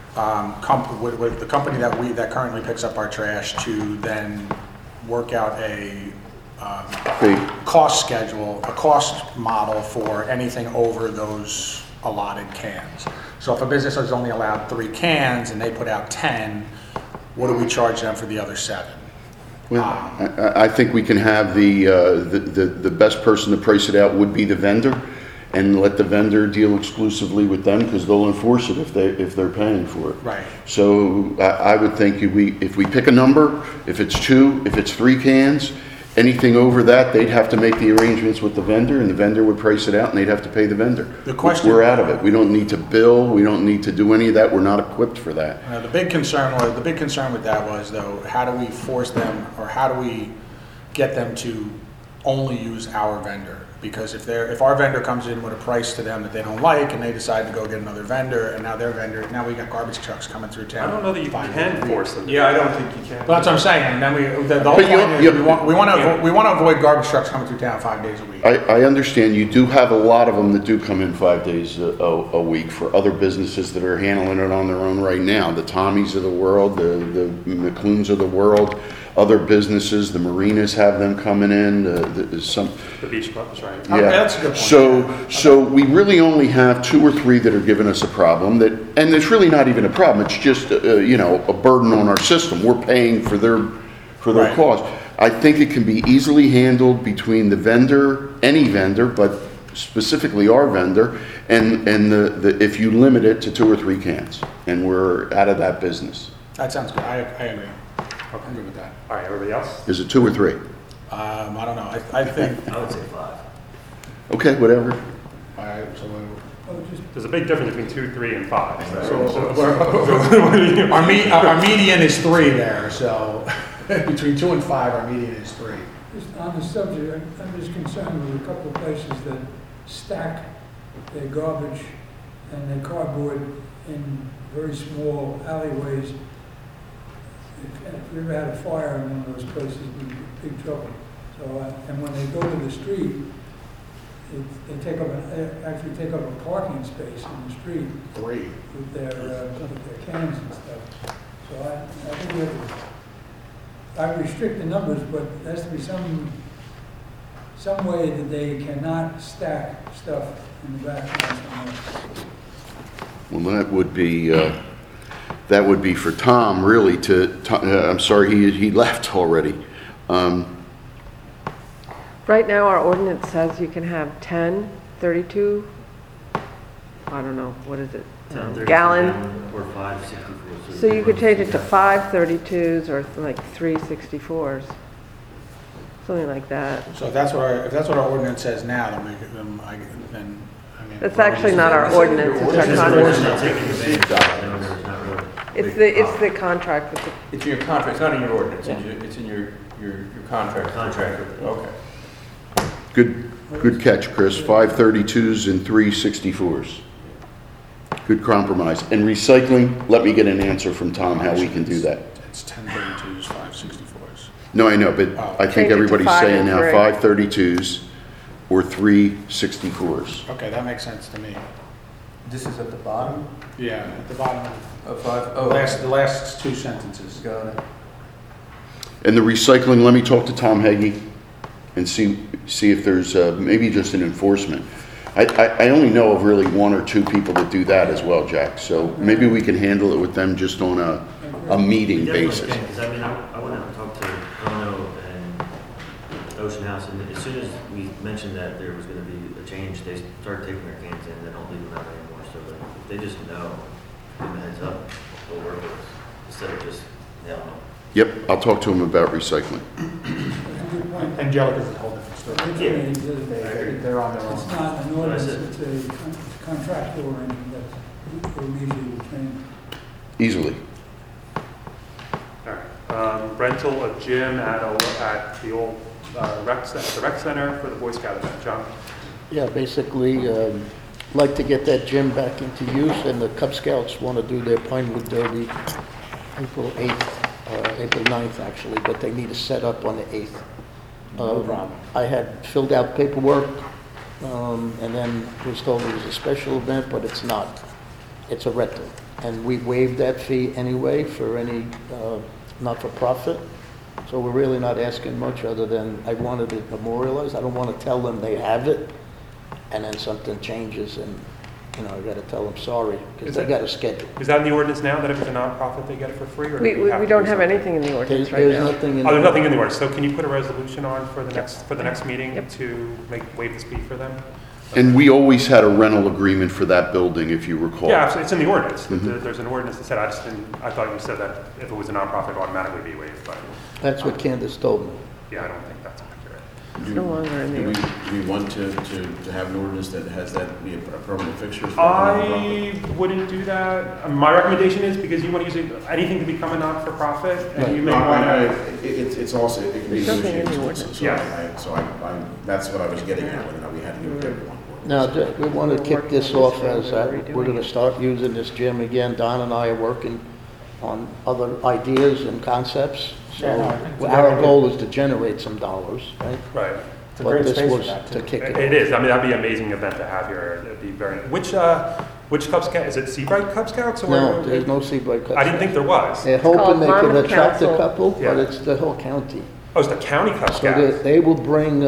S2: with the company that currently picks up our trash to then work out a cost schedule, a cost model for anything over those allotted cans. So if a business is only allowed 3 cans and they put out 10, what do we charge them for the other 7?
S6: Well, I think we can have the best person to price it out would be the vendor, and let the vendor deal exclusively with them, because they'll enforce it if they're paying for it.
S2: Right.
S6: So I would think if we pick a number, if it's 2, if it's 3 cans, anything over that, they'd have to make the arrangements with the vendor, and the vendor would price it out, and they'd have to pay the vendor. We're out of it. We don't need to bill. We don't need to do any of that. We're not equipped for that.
S2: The big concern with that was, though, how do we force them, or how do we get them to only use our vendor? Because if our vendor comes in with a price to them that they don't like, and they decide to go get another vendor, and now we got garbage trucks coming through town.
S1: I don't know that you can force them.
S8: Yeah, I don't think you can.
S2: Well, that's what I'm saying. And then the whole point is we want to avoid garbage trucks coming through town 5 days a week.
S6: I understand you do have a lot of them that do come in 5 days a week for other businesses that are handling it on their own right now. The Tommies of the world, the McLuhan's of the world, other businesses, the marinas have them coming in.
S1: The beach clubs, right?
S6: Yeah.
S2: Okay, that's a good point.
S6: So we really only have 2 or 3 that are giving us a problem and it's really not even a problem. It's just a burden on our system. We're paying for their
S2: Right.
S6: cost. I think it can be easily handled between the vendor, any vendor, but specifically our vendor, and if you limit it to 2 or 3 cans, and we're out of that business.
S2: That sounds good. I agree. I'm good with that.
S1: All right, everybody else?
S6: Is it 2 or 3?
S2: I don't know. I think.
S7: I would say 5.
S6: Okay, whatever.
S1: There's a big difference between 2, 3, and 5.
S2: Our median is 3 there, so between 2 and 5, our median is 3.
S12: Just on the subject, I'm just concerned with a couple of places that stack their garbage and their cardboard in very small alleyways. If you ever had a fire in one of those places, we'd be in big trouble. So, and when they go to the street, they actually take up a parking space in the street
S2: 3.
S12: with their cans and stuff. So I think we have to, I restrict the numbers, but there has to be some way that they cannot stack stuff in the back.
S6: Well, that would be for Tom, really, I'm sorry, he left already.
S4: Right now, our ordinance says you can have 10, 32, I don't know, what is it?
S7: 10, 32
S4: Gallon.
S7: Or 5, 64.
S4: So you could change it to 5 32s or like 3 64s, something like that.
S2: So if that's what our ordinance says now, then
S4: That's actually not our ordinance, it's our contract. It's the contract with the.
S8: It's in your contract, it's not in your ordinance,
S4: Yeah.
S8: it's in your contract. Okay.
S6: Good catch, Chris. 5 32s and 3 64s. Good compromise. And recycling, let me get an answer from Tom how we can do that.
S2: It's 10 32s, 5 64s.
S6: No, I know, but I think
S4: Change it to
S6: everybody's
S4: 5
S6: saying
S4: and
S6: now
S4: 3.
S6: 5 32s or 3 64s.
S2: Okay, that makes sense to me.
S8: This is at the bottom
S2: Yeah, at the bottom
S8: of 5?
S2: of the last 2 sentences.
S8: Got it.
S6: And the recycling, let me talk to Tom Hagee and see if there's maybe just an enforcement. I only know of really 1 or 2 people that do that as well, Jack. So maybe we can handle it with them just on a meeting basis.
S7: Because I mean, I went out and talked to Rono and Ocean House, and as soon as we mentioned that there was going to be a change, they started taking their cans in. They don't leave them out anymore. So if they just know, give them a heads up, we'll work with us instead of just nailing them.
S6: Yep, I'll talk to him about recycling.
S2: Angelica's a whole different story.
S12: Originally,
S2: They're on their own.
S12: it's not an ordinance, it's a contractual arrangement that will usually change.
S6: Easily.
S1: All right. Rental of gym at the old rec center for the Boy Scout event. John?
S13: Yeah, basically, like to get that gym back into use, and the Cub Scouts want to do their Pinewood Derby April 8th, April 9th actually, but they need to set up on the 8th.
S2: No problem.
S13: I had filled out paperwork, and then was told it was a special event, but it's not. it's a rental. And we waive that fee anyway for any not-for-profit. So we're really not asking much other than I wanted it memorialized. I don't want to tell them they have it and then something changes and, you know, I got to tell them sorry because they got a schedule.
S1: Is that in the ordinance now, that if it's a nonprofit, they get it for free? Or do
S4: We
S1: have to
S4: don't
S1: do
S4: have
S1: something?
S4: anything in the ordinance right
S13: There's
S4: now.
S13: nothing in.
S1: Oh, there's nothing in the ordinance. So can you put a resolution on for the
S4: Yep.
S1: next meeting
S4: Yep.
S1: to waive this fee for them?
S6: And we always had a rental agreement for that building, if you recall.
S1: Yeah, absolutely. It's in the ordinance. There's an ordinance that said, I thought you said that if it was a nonprofit, it would automatically be waived, but
S13: That's what Candace told me.
S1: yeah, I don't think that's accurate.
S4: It's no longer in the ordinance.
S9: Do we want to have an ordinance that has that be a permanent fixture? For a nonprofit?
S1: I wouldn't do that. My recommendation is because you want to use anything to become a not-for-profit, and you may
S9: No,
S1: want
S9: I-
S1: to.
S9: It's also, it can be
S4: There's nothing in the
S9: negotiated.
S4: ordinance.
S9: So that's what I was getting at, whether or not we had to do it everyone.
S13: Now, we want to kick this off as we're going to start using this gym again. Don and I are working on other ideas and concepts. So
S2: Yeah, no, I think it's a
S13: our
S2: great
S13: goal is to generate some dollars, right?
S1: Right.
S2: It's a
S13: But
S2: great
S13: this
S2: space for
S13: was
S2: that,
S13: to
S2: too.
S13: kick it
S1: It
S13: off.
S1: is. I mean, that'd be an amazing event to have here. It'd be very. Which Cub Scout? Is it Seabright Cub Scouts? Or
S13: No, there's no Seabright Cub
S1: I didn't think there was.
S13: They're
S4: called
S13: hoping they can
S4: Monmouth
S13: attract a
S4: Council.
S13: couple, but
S1: Yeah.
S13: it's the whole county.
S1: Oh, it's the County Cub
S13: So
S1: Scouts.
S13: they will bring,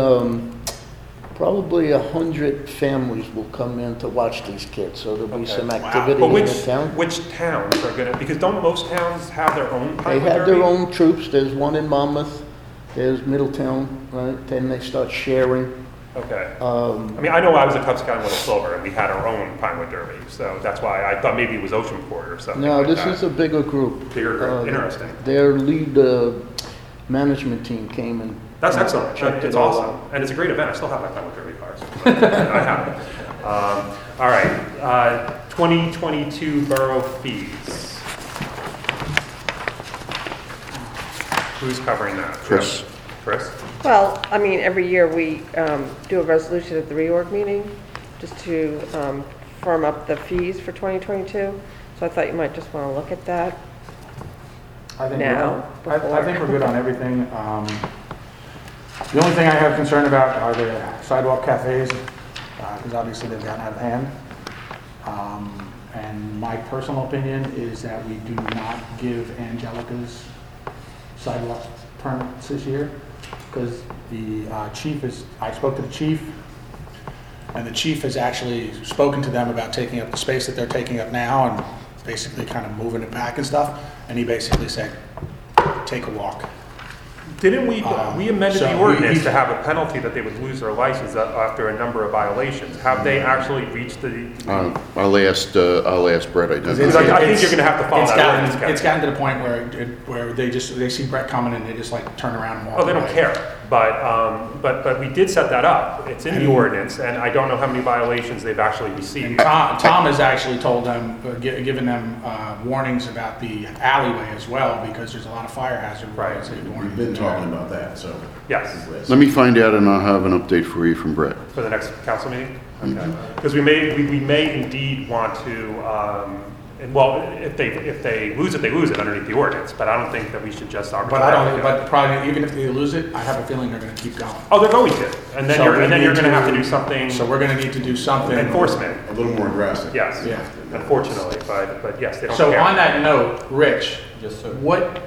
S13: probably 100 families will come in to watch these kids. So there'll be
S1: Okay.
S13: some
S1: Wow.
S13: activity
S1: But
S13: in the town.
S1: which towns are gonna? Because don't most towns have their own?
S13: They
S1: Pinewood
S13: have their
S1: Derby?
S13: own troops. There's one in Monmouth, there's Middletown, right? Then they start sharing.
S1: Okay. I mean, I know I was a Cub Scout in Little Silver, and we had our own Pinewood Derby, so that's why I thought maybe it was Oceanport or something.
S13: No,
S1: like
S13: this
S1: that.
S13: is a bigger group.
S1: Bigger group. Interesting.
S13: Their lead management team came and.
S1: That's excellent.
S13: checked
S1: It's
S13: it all
S1: awesome.
S13: out.
S1: And it's a great event. I still have my Pinewood Derby cars. I have it. All right. 2022 borough fees. Who's covering that?
S6: Chris.
S1: Chris?
S4: Well, I mean, every year we do a resolution at the reorg meeting just to firm up the fees for 2022. So I thought you might just want to look at that.
S2: I think
S4: Now,
S2: I think we're good on everything. The only thing I have concern about are the sidewalk cafes, because obviously they've gotten out of hand. And my personal opinion is that we do not give Angelica's sidewalk permits this year, because the chief is, I spoke to the chief, and the chief has actually spoken to them about taking up the space that they're taking up now and basically kind of moving it back and stuff, and he basically said, take a walk.
S1: Didn't we amended
S2: so
S1: the ordinance
S2: he-
S1: to have a penalty that they would lose their license after a number of violations? Have they actually reached the?
S6: I'll ask Brett. I don't
S1: Because I think you're going to have to follow
S2: It's
S1: that
S2: gotten,
S1: ordinance.
S2: it's gotten to the point where they see Brett coming and they just like turn around and walk
S1: Oh, they don't
S2: away.
S1: care. But we did set that up. It's in the ordinance, and I don't know how many violations they've actually
S2: And
S1: received.
S2: Tom has actually told them, given them warnings about the alleyway as well, because there's a lot of fire hazard.
S1: Right.
S2: warnings they've warned
S9: We've been
S2: them.
S9: talking about that, so.
S1: Yes,
S6: Let me find out and I'll have an update for you from Brett.
S1: for the next council meeting? Okay. Because we may indeed want to, well, if they lose it, they lose it underneath the ordinance, but I don't think that we should just
S2: But I don't,
S1: arbitrarily.
S2: but probably, even if they lose it, I have a feeling they're gonna keep going.
S1: Oh, they're going to, and then
S2: So
S1: you're
S2: we
S1: going
S2: need
S1: to have to do something,
S2: So we're gonna need to do something.
S1: enforcement,
S9: A little more aggressive.
S1: yes,
S2: Yeah.
S1: unfortunately, but yes, they don't
S2: So
S1: care.
S2: on that note, Rich,
S8: Yes, sir.
S2: what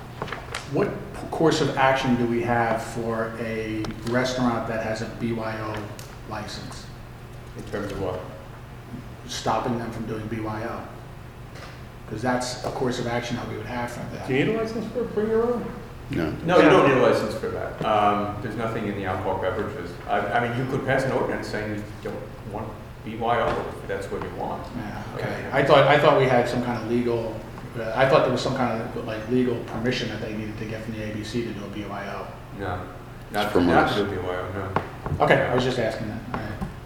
S2: course of action do we have for a restaurant that has a BYO license?
S8: In terms of what?
S2: Stopping them from doing BYO? Because that's a course of action that we would have from that.
S1: Do you need a license for bring your own?
S6: No.
S8: No, you don't need a license for that. There's nothing in the alcohol beverages. I mean, you could pass an ordinance saying you don't want BYO if that's what you want.
S2: Yeah, okay. I thought we had some kind of legal, I thought there was some kind of like legal permission that they needed to get from the ABC to do a BYO.
S8: No, not
S6: From
S8: not
S6: us.
S8: to do BYO, no.
S2: Okay, I was just asking that. All right.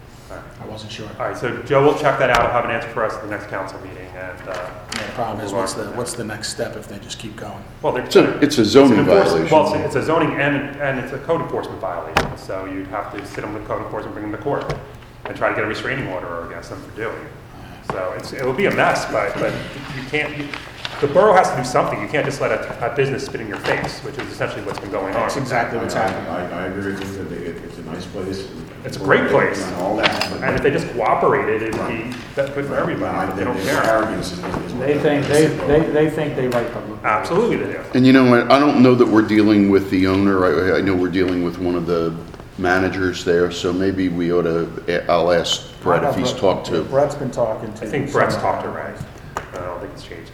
S2: I wasn't sure.
S1: All right, so Joe will check that out, have an answer for us at the next council meeting, and,
S2: Yeah, the problem is, what's the next step if they just keep going?
S1: well, they're.
S6: It's a zoning
S1: an enforce-
S6: violation.
S1: Well, it's a zoning and it's a code enforcement violation, so you'd have to sit them with code enforcement, bring them to court, and try to get a restraining order against them for doing it. So it will be a mess, but you can't, the borough has to do something. You can't just let a business spit in your face, which is essentially what's been going on.
S2: That's exactly what's happening.
S9: I agree with you, that it's a nice place.
S1: It's a great place.
S9: And all that. but-
S1: And if they just cooperated, it'd be good for everybody, but they don't care.
S9: Arrogance is what
S2: They think, they think they write them.
S1: Absolutely they do.
S6: And you know, I don't know that we're dealing with the owner. I know we're dealing with one of the managers there, so maybe we ought to, I'll ask Brett if he's talked to.
S2: Brett's been talking to.
S1: I think Brett's talked to Ray. I don't think it's changed.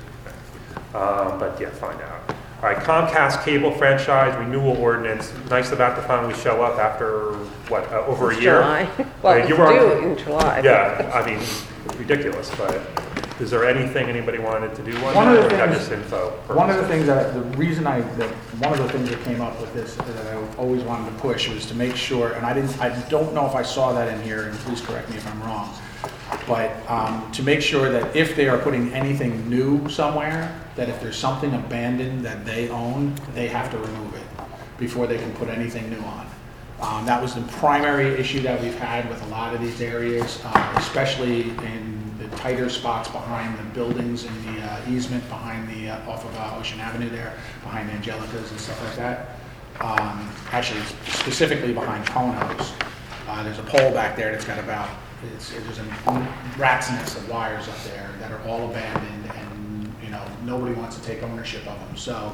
S1: But yeah, find out. All right, Comcast cable franchise renewal ordinance. Nice about to finally show up after, what, over a year?
S4: July. Well, it's
S1: You were-
S4: due in July.
S1: Yeah, I mean, it's ridiculous, but is there anything anybody wanted to do on
S2: One of
S1: that?
S2: the
S1: Or is that
S2: things-
S1: just info?
S2: One of the
S1: purposes?
S2: things one of the things that came up with this that I always wanted to push was to make sure, and I don't know if I saw that in here, and please correct me if I'm wrong, but to make sure that if they are putting anything new somewhere, that if there's something abandoned that they own, they have to remove it before they can put anything new on. That was the primary issue that we've had with a lot of these areas, especially in the tighter spots behind the buildings and the easement behind the, off of Ocean Avenue there, behind Angelica's and stuff like that. Actually, specifically behind Pono's. There's a pole back there that's got about, there's a rat's nest of wires up there that are all abandoned, and, you know, nobody wants to take ownership of them, so.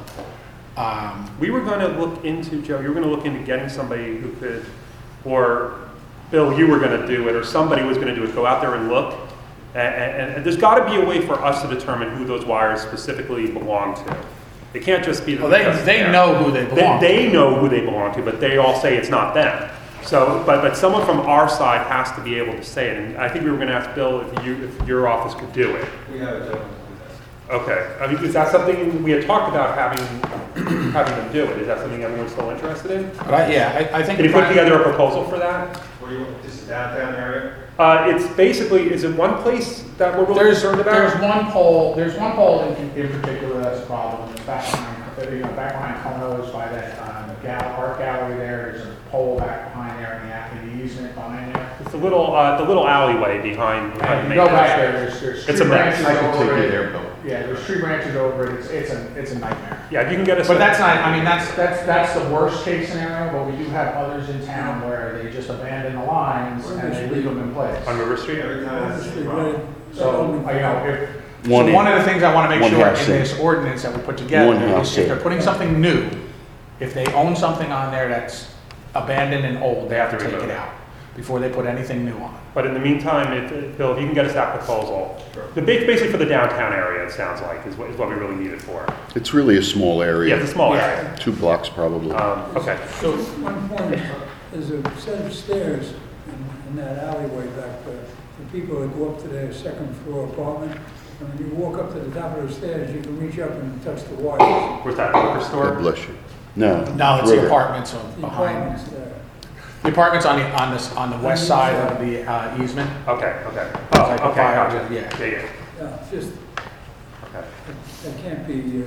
S1: We were going to look into, Joe, you were going to look into getting somebody who could, or Bill, you were going to do it, or somebody was going to do it, go out there and look. And there's got to be a way for us to determine who those wires specifically belong to. It can't just be that.
S2: Well, they know who they belong to.
S1: They know who they belong to, but they all say it's not them. So, but someone from our side has to be able to say it. And I think we were going to ask Bill if your office could do it.
S10: We have a gentleman who does.
S1: Okay. I mean, is that something we had talked about having them do it? Is that something everyone's still interested in?
S2: But I think.
S1: Can you put together a proposal for that?
S10: Where you, just the downtown area?
S1: It's basically, is it one place that we're really concerned about?
S2: There's one pole in particular that's a problem. It's back behind Pono's by that art gallery there. There's a pole back behind there in the easement behind there.
S1: It's the little alleyway behind the
S2: And you
S1: main
S2: go back
S1: house.
S2: there, there's
S1: It's
S2: tree
S1: a mess.
S2: branches
S1: I can
S2: over
S1: take you
S2: it.
S1: there, Bill.
S2: Yeah, there's tree branches over it. It's a nightmare.
S1: Yeah, if you can get us.
S2: But that's not, I mean, that's the worst case scenario, but we do have others in town where they just abandon the lines and they leave them in place.
S1: On River Street?
S10: Every time that's the problem.
S2: So, you know,
S6: One
S2: so one of the things I want to make
S6: one
S2: sure
S6: house
S2: in
S6: in.
S2: this ordinance that we put together
S6: One house
S2: is if
S6: in.
S2: they're putting something new, if they own something on there that's abandoned and old, they have to take
S1: remove
S2: it
S1: it.
S2: out before they put anything new on.
S1: But in the meantime, Bill, if you can get us that proposal. Basically for the downtown area, it sounds like, is what we really need it for.
S6: It's really a small
S1: Yeah,
S6: area,
S1: it's a small
S2: Yeah.
S1: area.
S6: 2 blocks probably.
S1: Okay.
S12: So, one point, there's a set of stairs in that alleyway back there. For people that go up to their second floor apartment, and when you walk up to the top of the stairs, you can reach up and touch the wires.
S1: Where's that, liquor
S6: God
S1: store?
S6: bless you. No.
S2: No, it's the
S6: River.
S2: apartments
S12: The
S2: behind.
S12: apartments there.
S2: The apartments on the west side of the easement.
S1: Okay.
S2: It's like a
S1: Okay,
S2: fire,
S1: gotcha.
S2: yeah.
S12: Yeah, just,
S1: Okay.
S12: that can't be,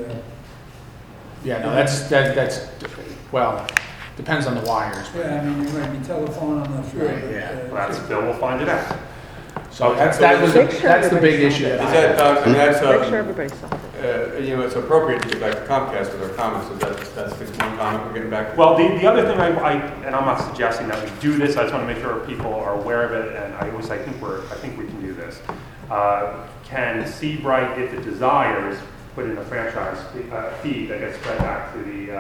S2: Yeah, no, that's, well, depends on the wires. but-
S12: yeah, I mean, it might be telephone, I'm not sure.
S2: Right,
S12: but,
S2: yeah.
S1: Well, that's, Bill will find it out.
S2: So
S1: Okay.
S2: that's the big issue that I
S8: Is that,
S2: have.
S8: and that's,
S4: Make sure everybody saw it.
S8: you know, it's appropriate to get back to Comcast with our comments, so that's the one comment we're getting back to.
S1: Well, the other thing and I'm not suggesting that we do this, I just want to make sure people are aware of it, and I think we can do this. Can Seabright, if it desires, put in a franchise fee that gets spread back to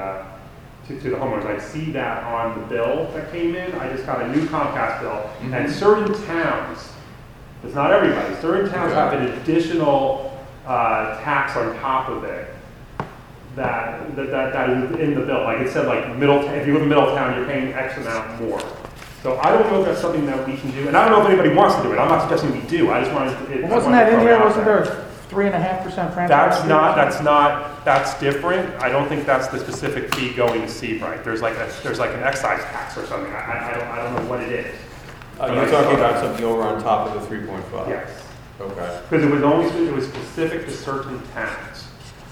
S1: the homeowners? I see that on the bill that came in. I just got a new Comcast bill, and certain towns, it's not everybody, certain towns have an additional tax on top of it that is in the bill. Like it said, like if you live in Middletown, you're paying X amount more. So I don't know if that's something that we can do, and I don't know if anybody wants to do it. I'm not suggesting we do. I just wanted to.
S2: Wasn't that in here, wasn't there a 3.5% franchise?
S1: That's different. I don't think that's the specific fee going to Seabright. There's like an excise tax or something. I don't know what it is.
S8: You're talking about something over on top of the 3.5?
S1: Yes.
S8: Okay.
S1: Because it was specific to certain towns.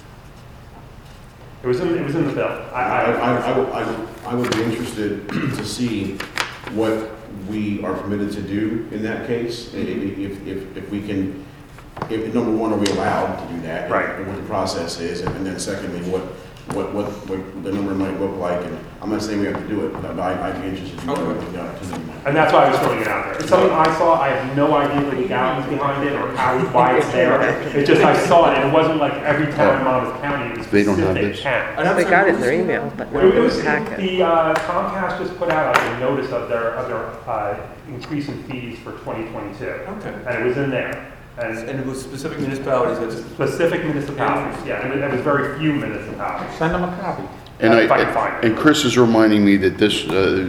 S1: It was in the bill.
S9: I would be interested to see what we are permitted to do in that case. If we can if, number one, are we allowed to do that?
S1: Right.
S9: And what the process is, and then secondly, what the number might look like, and I'm not saying we have to do it, but I'd be interested in knowing what the opportunity might be.
S1: And that's why I was throwing it out there. It's something I saw, I have no idea the legalities behind it or how, why it's there. It's just I saw it, and it wasn't like every town in Monmouth County, it was
S6: They don't have
S1: specific
S6: this.
S1: town.
S4: They got it in their email, but not
S1: It
S4: in
S1: was,
S4: the packet.
S1: the Comcast just put out a notice of their increase in fees for 2022.
S8: Okay.
S1: And it was in there. And
S8: And it was specific municipalities that
S1: specific municipalities, yeah, and it was very few municipalities.
S2: Send them a copy.
S6: And
S1: If I can find it.
S6: and Chris is reminding me that this,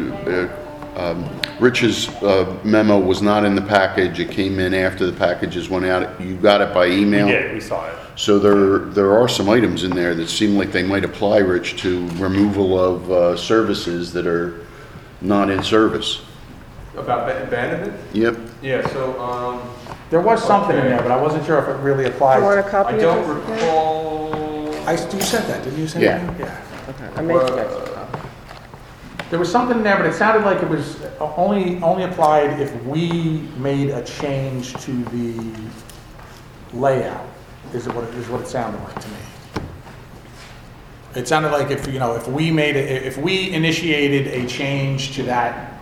S6: Rich's memo was not in the package. It came in after the packages went out. You got it by
S1: We
S6: email?
S1: did, we saw it.
S6: So there are some items in there that seem like they might apply, Rich, to removal of services that are not in service.
S8: about abandonment?
S6: Yep.
S8: Yeah, so,
S2: There was something in there, but I wasn't sure if it really
S4: Do you
S2: applies.
S4: want a copy
S8: I
S4: of
S8: don't
S4: this?
S8: recall.
S2: You said that, didn't you say
S6: Yeah.
S2: that? Yeah.
S4: Okay, I made you guys a copy.
S2: There was something in there, but it sounded like it was only applied if we made a change to the layout, is what it sounded like to me. It sounded like if we initiated a change to that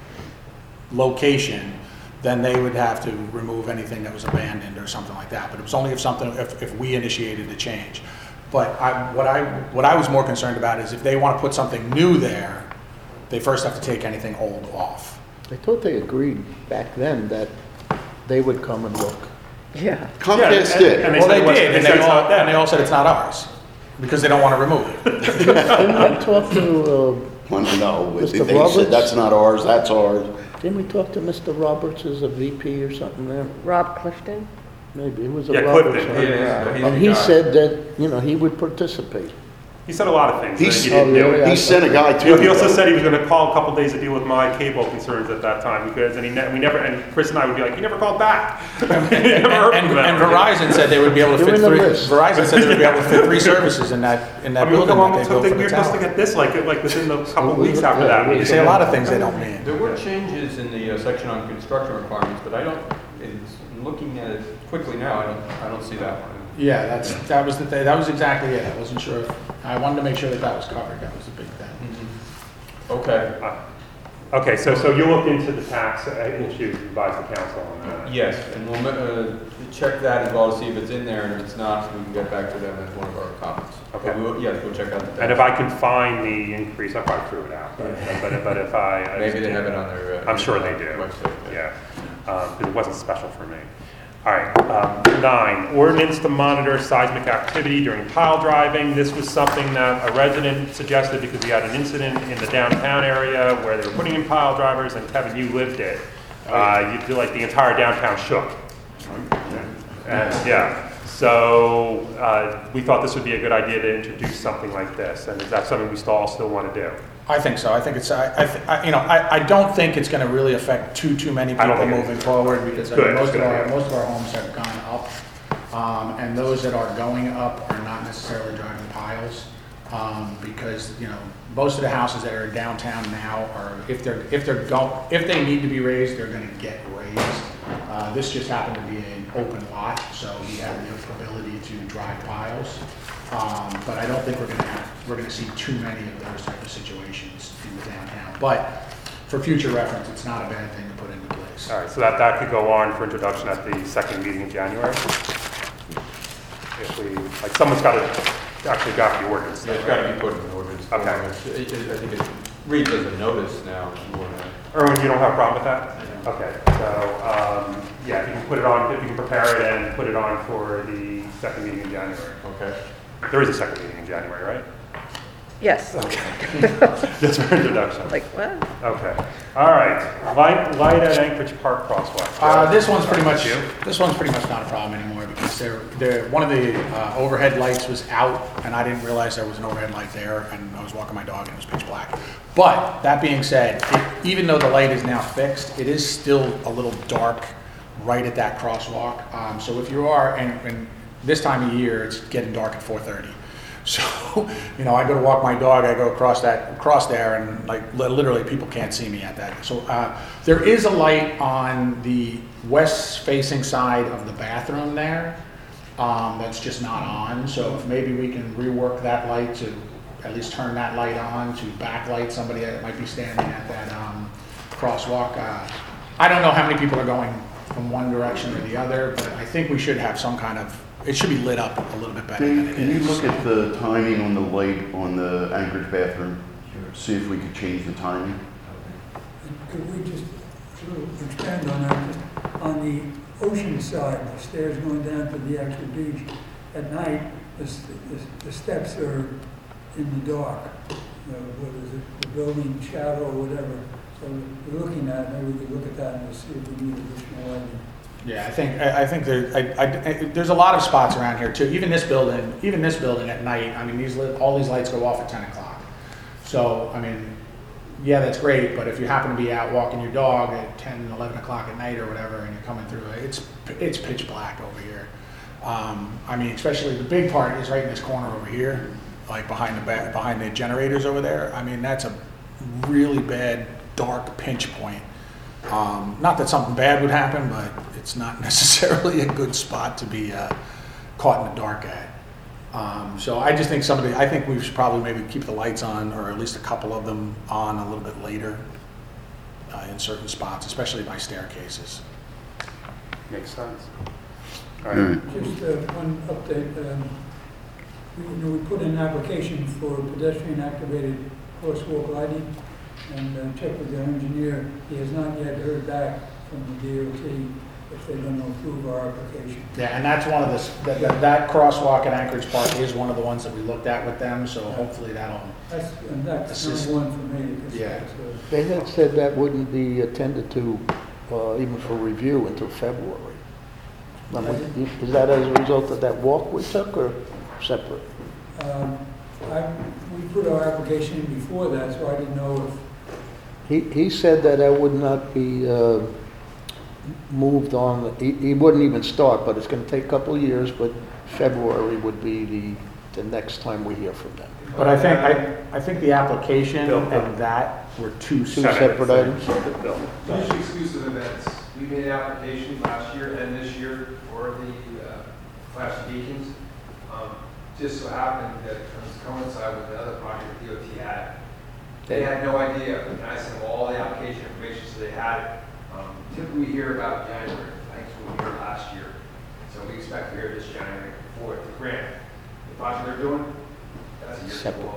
S2: location, then they would have to remove anything that was abandoned or something like that. But it was only if we initiated the change. But what I was more concerned about is if they want to put something new there, they first have to take anything old off.
S13: I thought they agreed back then that they would come and look.
S4: Yeah.
S6: Comcast
S1: and-
S6: did.
S1: and
S2: Well, they
S1: said it
S2: did,
S1: wasn't-
S2: and they all said it's not ours, because they don't want to remove it.
S13: Didn't we talk to,
S6: No,
S13: Mr.
S6: they said
S13: Roberts?
S6: that's not ours, that's ours.
S13: didn't we talk to Mr. Roberts as a VP or something there?
S4: Rob Clifton?
S13: Maybe, it was a
S1: Yeah,
S13: Roberts.
S1: Clifton,
S13: huh?
S8: Yeah,
S13: And he said that, he would participate.
S1: He said a lot of things, but
S6: He's-
S1: he didn't do it.
S6: He sent a guy to
S1: He also
S6: me.
S1: said he was going to call a couple days to deal with my cable concerns at that time, because, and Chris and I would be like, he never called back. He never heard
S2: And
S1: from them.
S2: Verizon said they would be able to
S13: They're
S2: fit
S13: in the
S2: three,
S13: list.
S2: Verizon said they would be able to fit 3 services in that
S1: I mean,
S2: building
S1: how long
S2: that
S1: will
S2: they built
S1: something
S2: for the
S1: weird just to
S2: tower.
S1: get this, like within the couple of weeks after that?
S2: They say a lot of things they don't mean.
S8: There were changes in the section on construction requirements, but looking at it quickly now, I don't see that one.
S2: Yeah, that was exactly it. I wasn't sure I wanted to make sure that was covered. That was a big thing.
S8: Okay,
S1: Okay, so you looked into the tax issues, advised the council on that?
S8: yes, and we'll check that as well to see if it's in there, and if it's not, we can get back to them as one of our comments.
S1: Okay.
S8: But yes, we'll check out the tax.
S1: And if I can find the increase, I probably threw it out, but if I.
S8: Maybe they have it on their.
S1: I'm sure they do.
S8: Website.
S1: Yeah, because it wasn't special for me. All right, 9, ordinance to monitor seismic activity during pile driving. This was something that a resident suggested because he had an incident in the downtown area where they were putting in pile drivers, and Kevin, you lived it. You feel like the entire downtown shook. And yeah, so we thought this would be a good idea to introduce something like this. And is that something we still want to do?
S2: I think so. I think it's, I don't think it's going to really affect too many
S1: I don't
S2: people
S1: think it
S2: moving
S1: is.
S2: forward, because
S1: Good,
S2: most of
S1: good,
S2: our
S1: yeah.
S2: most of our homes have gone up, and those that are going up are not necessarily driving piles, because most of the houses that are downtown now are, if they need to be raised, they're going to get raised. This just happened to be an open lot, so he had the ability to drive piles. But I don't think we're going to see too many of those type of situations in the downtown. But for future reference, it's not a bad thing to put into place.
S1: All right, so that could go on for introduction at the second meeting in January? If we, like, someone's got to actually draft the ordinance.
S8: It's got to be put in the ordinance.
S1: Okay.
S8: I think it reads as a notice now.
S1: Erwin, you don't have a problem with that? Okay, so, yeah, if you can put it on, if you can prepare it and put it on for the second meeting in January.
S8: Okay.
S1: There is a second meeting in January, right?
S4: Yes.
S1: Just for introduction.
S4: Like, what?
S1: Okay. All right. Light at Anchorage Park crosswalk.
S2: This one's pretty much not a problem anymore, because one of the overhead lights was out, and I didn't realize there was an overhead light there, and I was walking my dog and it was pitch black. But that being said, even though the light is now fixed, it is still a little dark right at that crosswalk. So if you are, and this time of year, it's getting dark at 4:30. So, I go to walk my dog, I go across there, and like literally people can't see me at that. So there is a light on the west-facing side of the bathroom there, that's just not on. So if maybe we can rework that light to at least turn that light on to backlight somebody that might be standing at that crosswalk. I don't know how many people are going from one direction or the other, but I think we should have some kind of, it should be lit up a little bit better than
S6: Dave,
S2: it
S6: can you
S2: is.
S6: look at the timing on the light on the Anchorage bathroom? See if we could change the timing?
S12: Could we just sort of expand on that? Just on the ocean side, the stairs going down to the actual beach, at night, the steps are in the dark. What is it, the building shadow or whatever. So we're looking at, maybe we could look at that and see if we need additional lighting.
S2: Yeah, I think there's a lot of spots around here too. Even this building at night, I mean, all these lights go off at 10 o'clock. So, I mean, yeah, that's great, but if you happen to be out walking your dog at 10, 11 o'clock at night or whatever, and you're coming through, it's pitch black over here. I mean, especially the big part is right in this corner over here, like behind the generators over there. I mean, that's a really bad, dark pinch point. Not that something bad would happen, but it's not necessarily a good spot to be caught in the dark at. So I just think I think we should probably maybe keep the lights on, or at least a couple of them on a little bit later in certain spots, especially by staircases.
S1: Makes sense. All right.
S12: Just one update. We put in an application for pedestrian activated crosswalk lighting and checked with their engineer. He has not yet heard back from the DOT if they're going to approve our application.
S2: Yeah, and that's one of that crosswalk at Anchorage Park is one of the ones that we looked at with them, so hopefully that'll
S12: That's
S2: assist.
S12: number one for me. Because
S2: Yeah.
S13: They had said that wouldn't be attended to, even for review, until February. Is that as a result of that walk we took, or separate?
S12: We put our application in before that, so I didn't know if
S13: He said that I would not be moved on. He wouldn't even start, but it's going to take a couple of years, but February would be the next time we hear from them.
S2: But I think the application and that were two
S13: separate items.
S10: Mutually exclusive events. We made an application last year and this year for the Flash Beacons. Just so happened that it coincide with another project DOT had. They had no idea, and I sent them all the application information so they had it. Typically we hear about January, I think we heard last year. So we expect to hear this January for the grant. The project they're doing, that's a year
S13: Separate.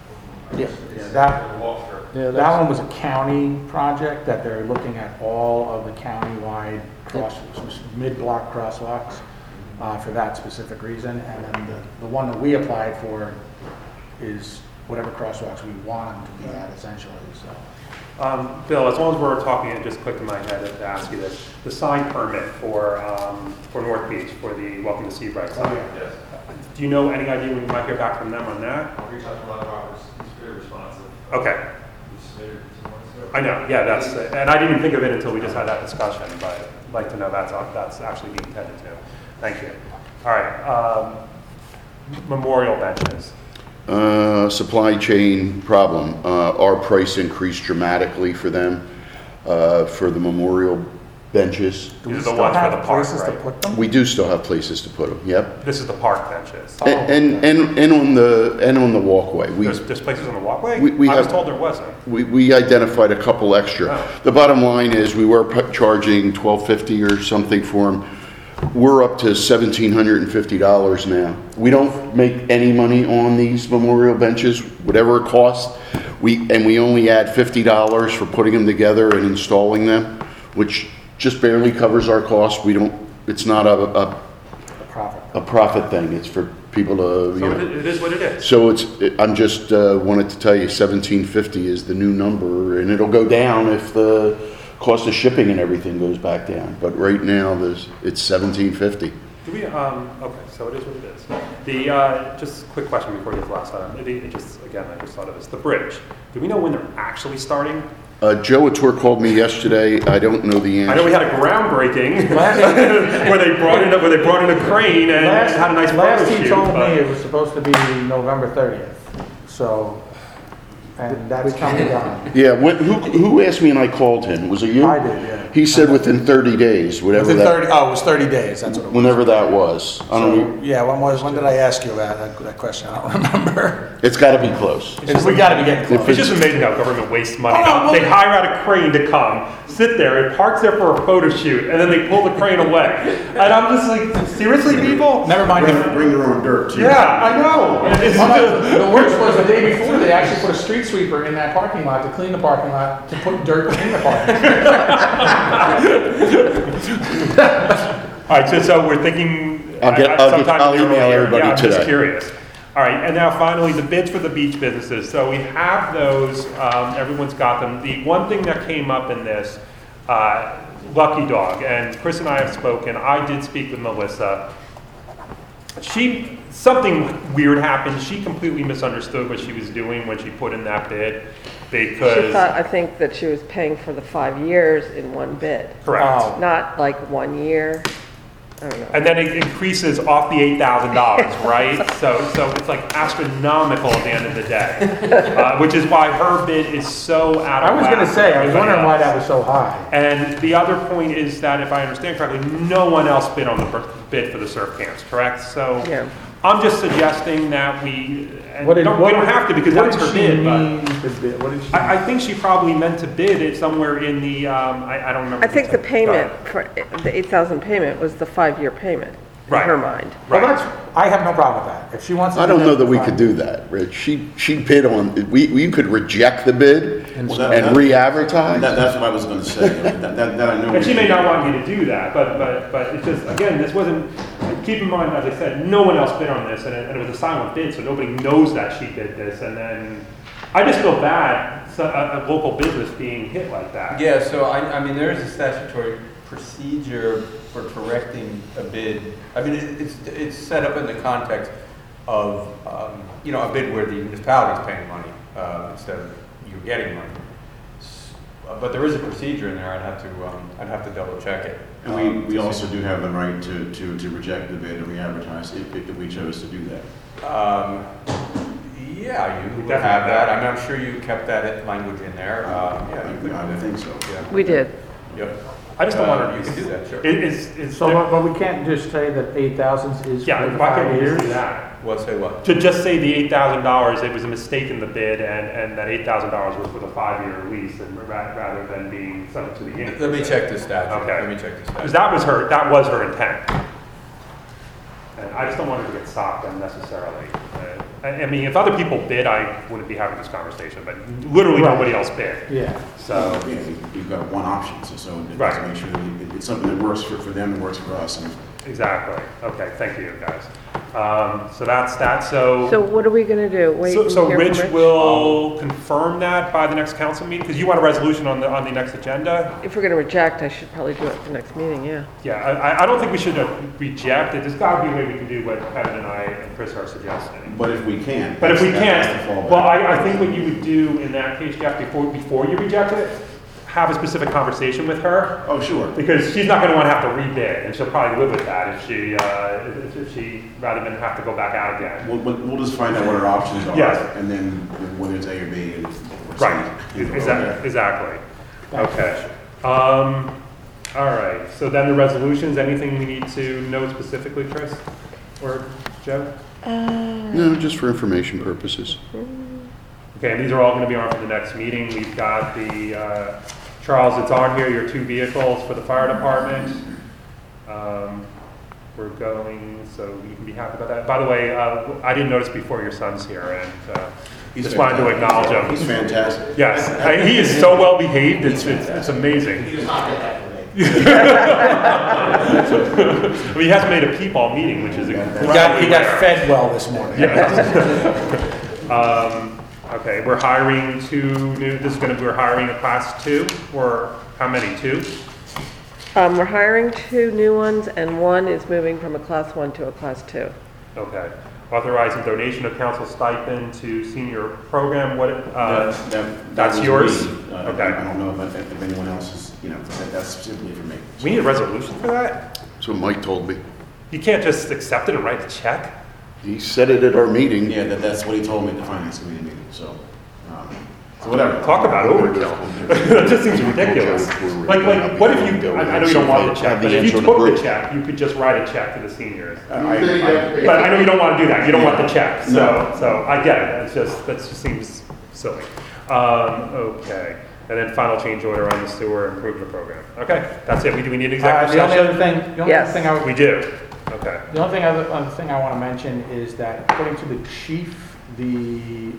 S2: That one was a county project that they're looking at all of the county-wide mid-block crosswalks for that specific reason. And then the one that we applied for is whatever crosswalks we want them to be at, essentially. So,
S1: Bill, as long as we're talking, it just clicked in my head to ask you this: the sign permit for North Beach for the Welcome to Seabright sign.
S10: Yes.
S1: Do you know any idea when we might hear back from them on that?
S10: I'll reach out to Ron Roberts. He's very responsive.
S1: Okay.
S10: We submitted it 2 months ago.
S1: I know. Yeah, that's and I didn't think of it until we just had that discussion, but I'd like to know that's actually being tended to. Thank you. All right. Memorial benches.
S6: Supply chain problem. Our price increased dramatically for them, for the memorial benches.
S1: These are the ones for the park,
S2: places to put them?
S6: We do still have places to put them, yep.
S1: This is the park benches.
S6: And on the walkway.
S1: There's places on the walkway?
S6: We
S1: I was
S6: have-
S1: told there wasn't.
S6: We identified a couple extra.
S1: Oh.
S6: The bottom line is we were charging $12.50 or something for them. We're up to $1,750 now. We don't make any money on these memorial benches, whatever it costs. We only add $50 for putting them together and installing them, which just barely covers our costs. It's not a profit thing. It's for people to,
S1: So it is what it is.
S6: So I'm just wanted to tell you $1,750 is the new number, and it'll go down if the cost of shipping and everything goes back down. But right now, it's $1,750.
S1: Do we, okay, so it is what it is. Just a quick question before we get to the last item. I just thought of this. The bridge. Do we know when they're actually starting?
S6: Joe at Tour called me yesterday. I don't know the answer.
S1: I know we had a groundbreaking where they brought in a crane and had a nice photo
S2: Last he
S1: shoot.
S2: told me it was supposed to be November 30th. So and that's come and gone.
S6: Yeah, who asked me and I called him? Was it you?
S2: I did, yeah.
S6: He said within 30 days, whatever
S2: Within
S6: that,
S2: 30, oh, it was 30 days, that's what it was.
S6: whenever that was. I don't know.
S2: Yeah, when did I ask you that question? I don't remember.
S6: It's got to be close.
S2: We gotta be getting close.
S1: It's just amazing how government wastes money.
S2: Oh, no, well-
S1: They hire out a crane to come, sit there, it parks there for a photo shoot, and then they pull the crane away. And I'm just like, seriously, people?
S2: Never mind.
S9: Bring your own dirt, too.
S1: Yeah, I know. And it's
S2: The worst was the day before, they actually put a street sweeper in that parking lot to clean the parking lot, to put dirt in the parking lot.
S1: All right, so we're thinking.
S6: I'll email everybody
S1: I'm
S6: today.
S1: just curious. All right, and now finally, the bids for the beach businesses. So we have those, everyone's got them. The one thing that came up in this, Lucky Dog, and Chris and I have spoken. I did speak with Melissa. Something weird happened. She completely misunderstood what she was doing when she put in that bid because.
S4: She thought, I think that she was paying for the 5 years in one bid.
S1: Correct.
S2: Oh.
S4: Not like 1 year. I don't know.
S1: And then it increases off the $8,000, right? So it's like astronomical at the end of the day, which is why her bid is so out of
S2: I was
S1: whack
S2: gonna say, I was
S1: with
S2: wondering
S1: everybody
S2: why
S1: else.
S2: that was so high.
S1: And the other point is that, if I understand correctly, no one else bid on the bid for the surf camps, correct? So
S4: Yeah.
S1: I'm just suggesting that we don't have to because that's her bid. But I think she probably meant to bid it somewhere in the I don't remember.
S4: I think the payment,
S1: But-
S4: for the 8,000 payment was the 5-year payment, in
S1: Right.
S4: her mind.
S1: Right.
S2: I have no problem with that. If she wants to
S6: I
S2: do
S6: don't know that we
S2: fine.
S6: could do that, Rich. She bid on, we could reject the bid and
S9: that-
S6: re-advertise.
S9: That's what I was gonna say. That I know.
S1: And she may not want me to do that, but it's just, again, this wasn't, keep in mind, as I said, no one else bid on this, and it was a silent bid, so nobody knows that she did this, and then, I just feel bad, a local business being hit like that.
S8: Yeah, so I mean, there is a statutory procedure for correcting a bid. I mean, it's set up in the context of, a bid where the municipality is paying money instead of you getting money. But there is a procedure in there. I'd have to double check it.
S9: And we also do have the right to reject the bid and re-advertise if we chose to do that.
S8: Yeah, you
S1: We
S8: would
S1: definitely
S8: have that.
S1: have.
S8: I'm sure you kept that language in there. Yeah, you could.
S9: I would think so.
S8: Yeah.
S4: We did.
S8: Yep.
S1: I just don't want to.
S8: You can do that, sure.
S2: But we can't just say that 8,000 is
S1: Yeah,
S2: for
S1: why
S2: 5
S1: can't we
S2: years?
S1: just do that?
S8: What, say what?
S1: To just say the $8,000, it was a mistake in the bid, and that $8,000 was for the 5-year lease, and rather than being subject to the increase.
S8: Let me check the statute.
S1: Okay.
S8: Let me check the
S1: Because
S8: statute.
S1: that was her intent. And I just don't want her to get stopped unnecessarily. I mean, if other people bid, I wouldn't be having this conversation, but literally
S2: Right.
S1: nobody else bid.
S2: Yeah.
S1: So,
S9: Yeah, we've got one option, so
S1: Right.
S9: to make sure that it's something that works for them and works for us. And
S1: exactly. Okay, thank you, guys. So that's that. So
S4: what are we gonna do? Wait and
S1: so
S4: hear from
S1: Rich will confirm that by the next council meeting? Because you want a resolution on the next agenda?
S4: If we're gonna reject, I should probably do it at the next meeting, yeah.
S1: Yeah, I don't think we should reject it. There's got to be a way we can do what Kevin and I and Chris are suggesting.
S9: But if we can.
S1: But if we
S9: that's the
S1: can't,
S9: fallback.
S1: well, I think what you would do in that case, Jeff, before you reject it, have a specific conversation with her.
S9: Oh, sure.
S1: Because she's not going to want to have to rebid, and she'll probably live with that if she rather than have to go back out again.
S9: We'll just find out what our options are.
S1: Yes.
S9: And then whether it's A or B. And
S1: Right, exactly. Okay. All right, so then the resolutions, anything we need to know specifically, Chris or Joe?
S6: No, just for information purposes.
S1: Okay, and these are all going to be on for the next meeting. We've got the, Charles, it's on here, your 2 vehicles for the fire department. We're going, so you can be happy about that. By the way, I didn't notice before your son's here, and
S9: He's
S1: just wanted to acknowledge him.
S9: He's fantastic.
S1: Yes, he is so well behaved, it's amazing.
S5: He was not good that for me.
S1: I mean, he hasn't made a peep-all meeting, which is incredible.
S2: He got fed well this morning.
S1: Okay, we're hiring we're hiring a class 2, or how many, 2?
S4: We're hiring 2 new ones, and 1 is moving from a class 1 to a class 2.
S1: Okay. Authorizing donation of council stipend to senior program, that's
S9: was
S1: yours?
S9: me.
S1: Okay.
S9: I don't know if anyone else is, that's specifically for me.
S1: We need a resolution for that?
S6: That's what Mike told me.
S1: You can't just accept it and write the check?
S6: He said it at our meeting.
S9: Yeah, that's what he told me at the finance committee meeting, so. So whatever.
S1: Talk about overkill. That just seems ridiculous. Like, what if you, I know you don't want the check, but if you took the check, you could just write a check to the seniors. But I know you don't want to do that, you don't want the check, so I get it, that just seems silly. Okay, and then final change order on the sewer improvement program. Okay, that's it, do we need executive
S2: The only
S1: session?
S2: other thing,
S1: We do, okay.
S2: The only other thing I want to mention is that according to the chief, the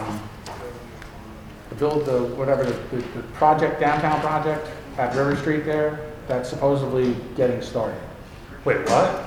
S2: project, downtown project at River Street there, that's supposedly getting started.
S1: Wait, what?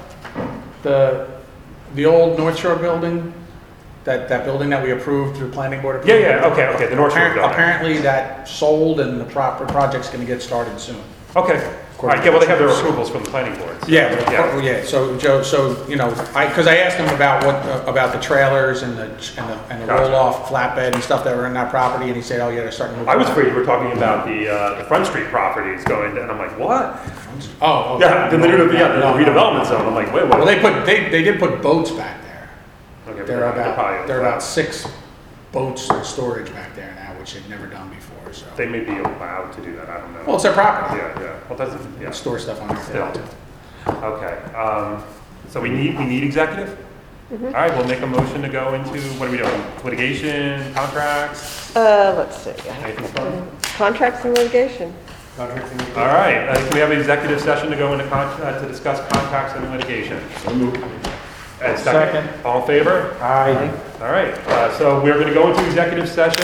S2: The old North Shore building, that building that we approved through the planning board.
S1: Yeah, okay, the North Shore building.
S2: Apparently that sold and the proper project's going to get started soon.
S1: Okay. All right, well, they have their approvals from the planning board. So,
S2: Yeah, so Joe, because I asked him about the trailers and the roll-off flatbed and stuff that were in that property, and he said, oh yeah, they're starting to move.
S1: I was afraid you were talking about the Front Street properties going, and I'm like, what?
S2: Oh,
S1: yeah, the redevelopment zone. I'm like, wait, what?
S2: Well, they did put boats back there.
S1: Okay,
S2: There are about 6 boats in storage back there now, which they've never done before. So
S1: they may be allowed to do that. I don't know.
S2: Well, it's their property.
S1: Yeah. Well, doesn't. Yeah.
S2: Store stuff on there.
S1: Still. Okay. So we need executive. All right. We'll make a motion to go into what are we doing? Litigation, contracts.
S4: Let's see.
S1: Anything fun?
S4: Contracts and litigation.
S1: All right. Can we have an executive session to go into to discuss contracts and litigation? And second. All in favor?
S2: Aye.
S1: All right. So we're going to go into executive session.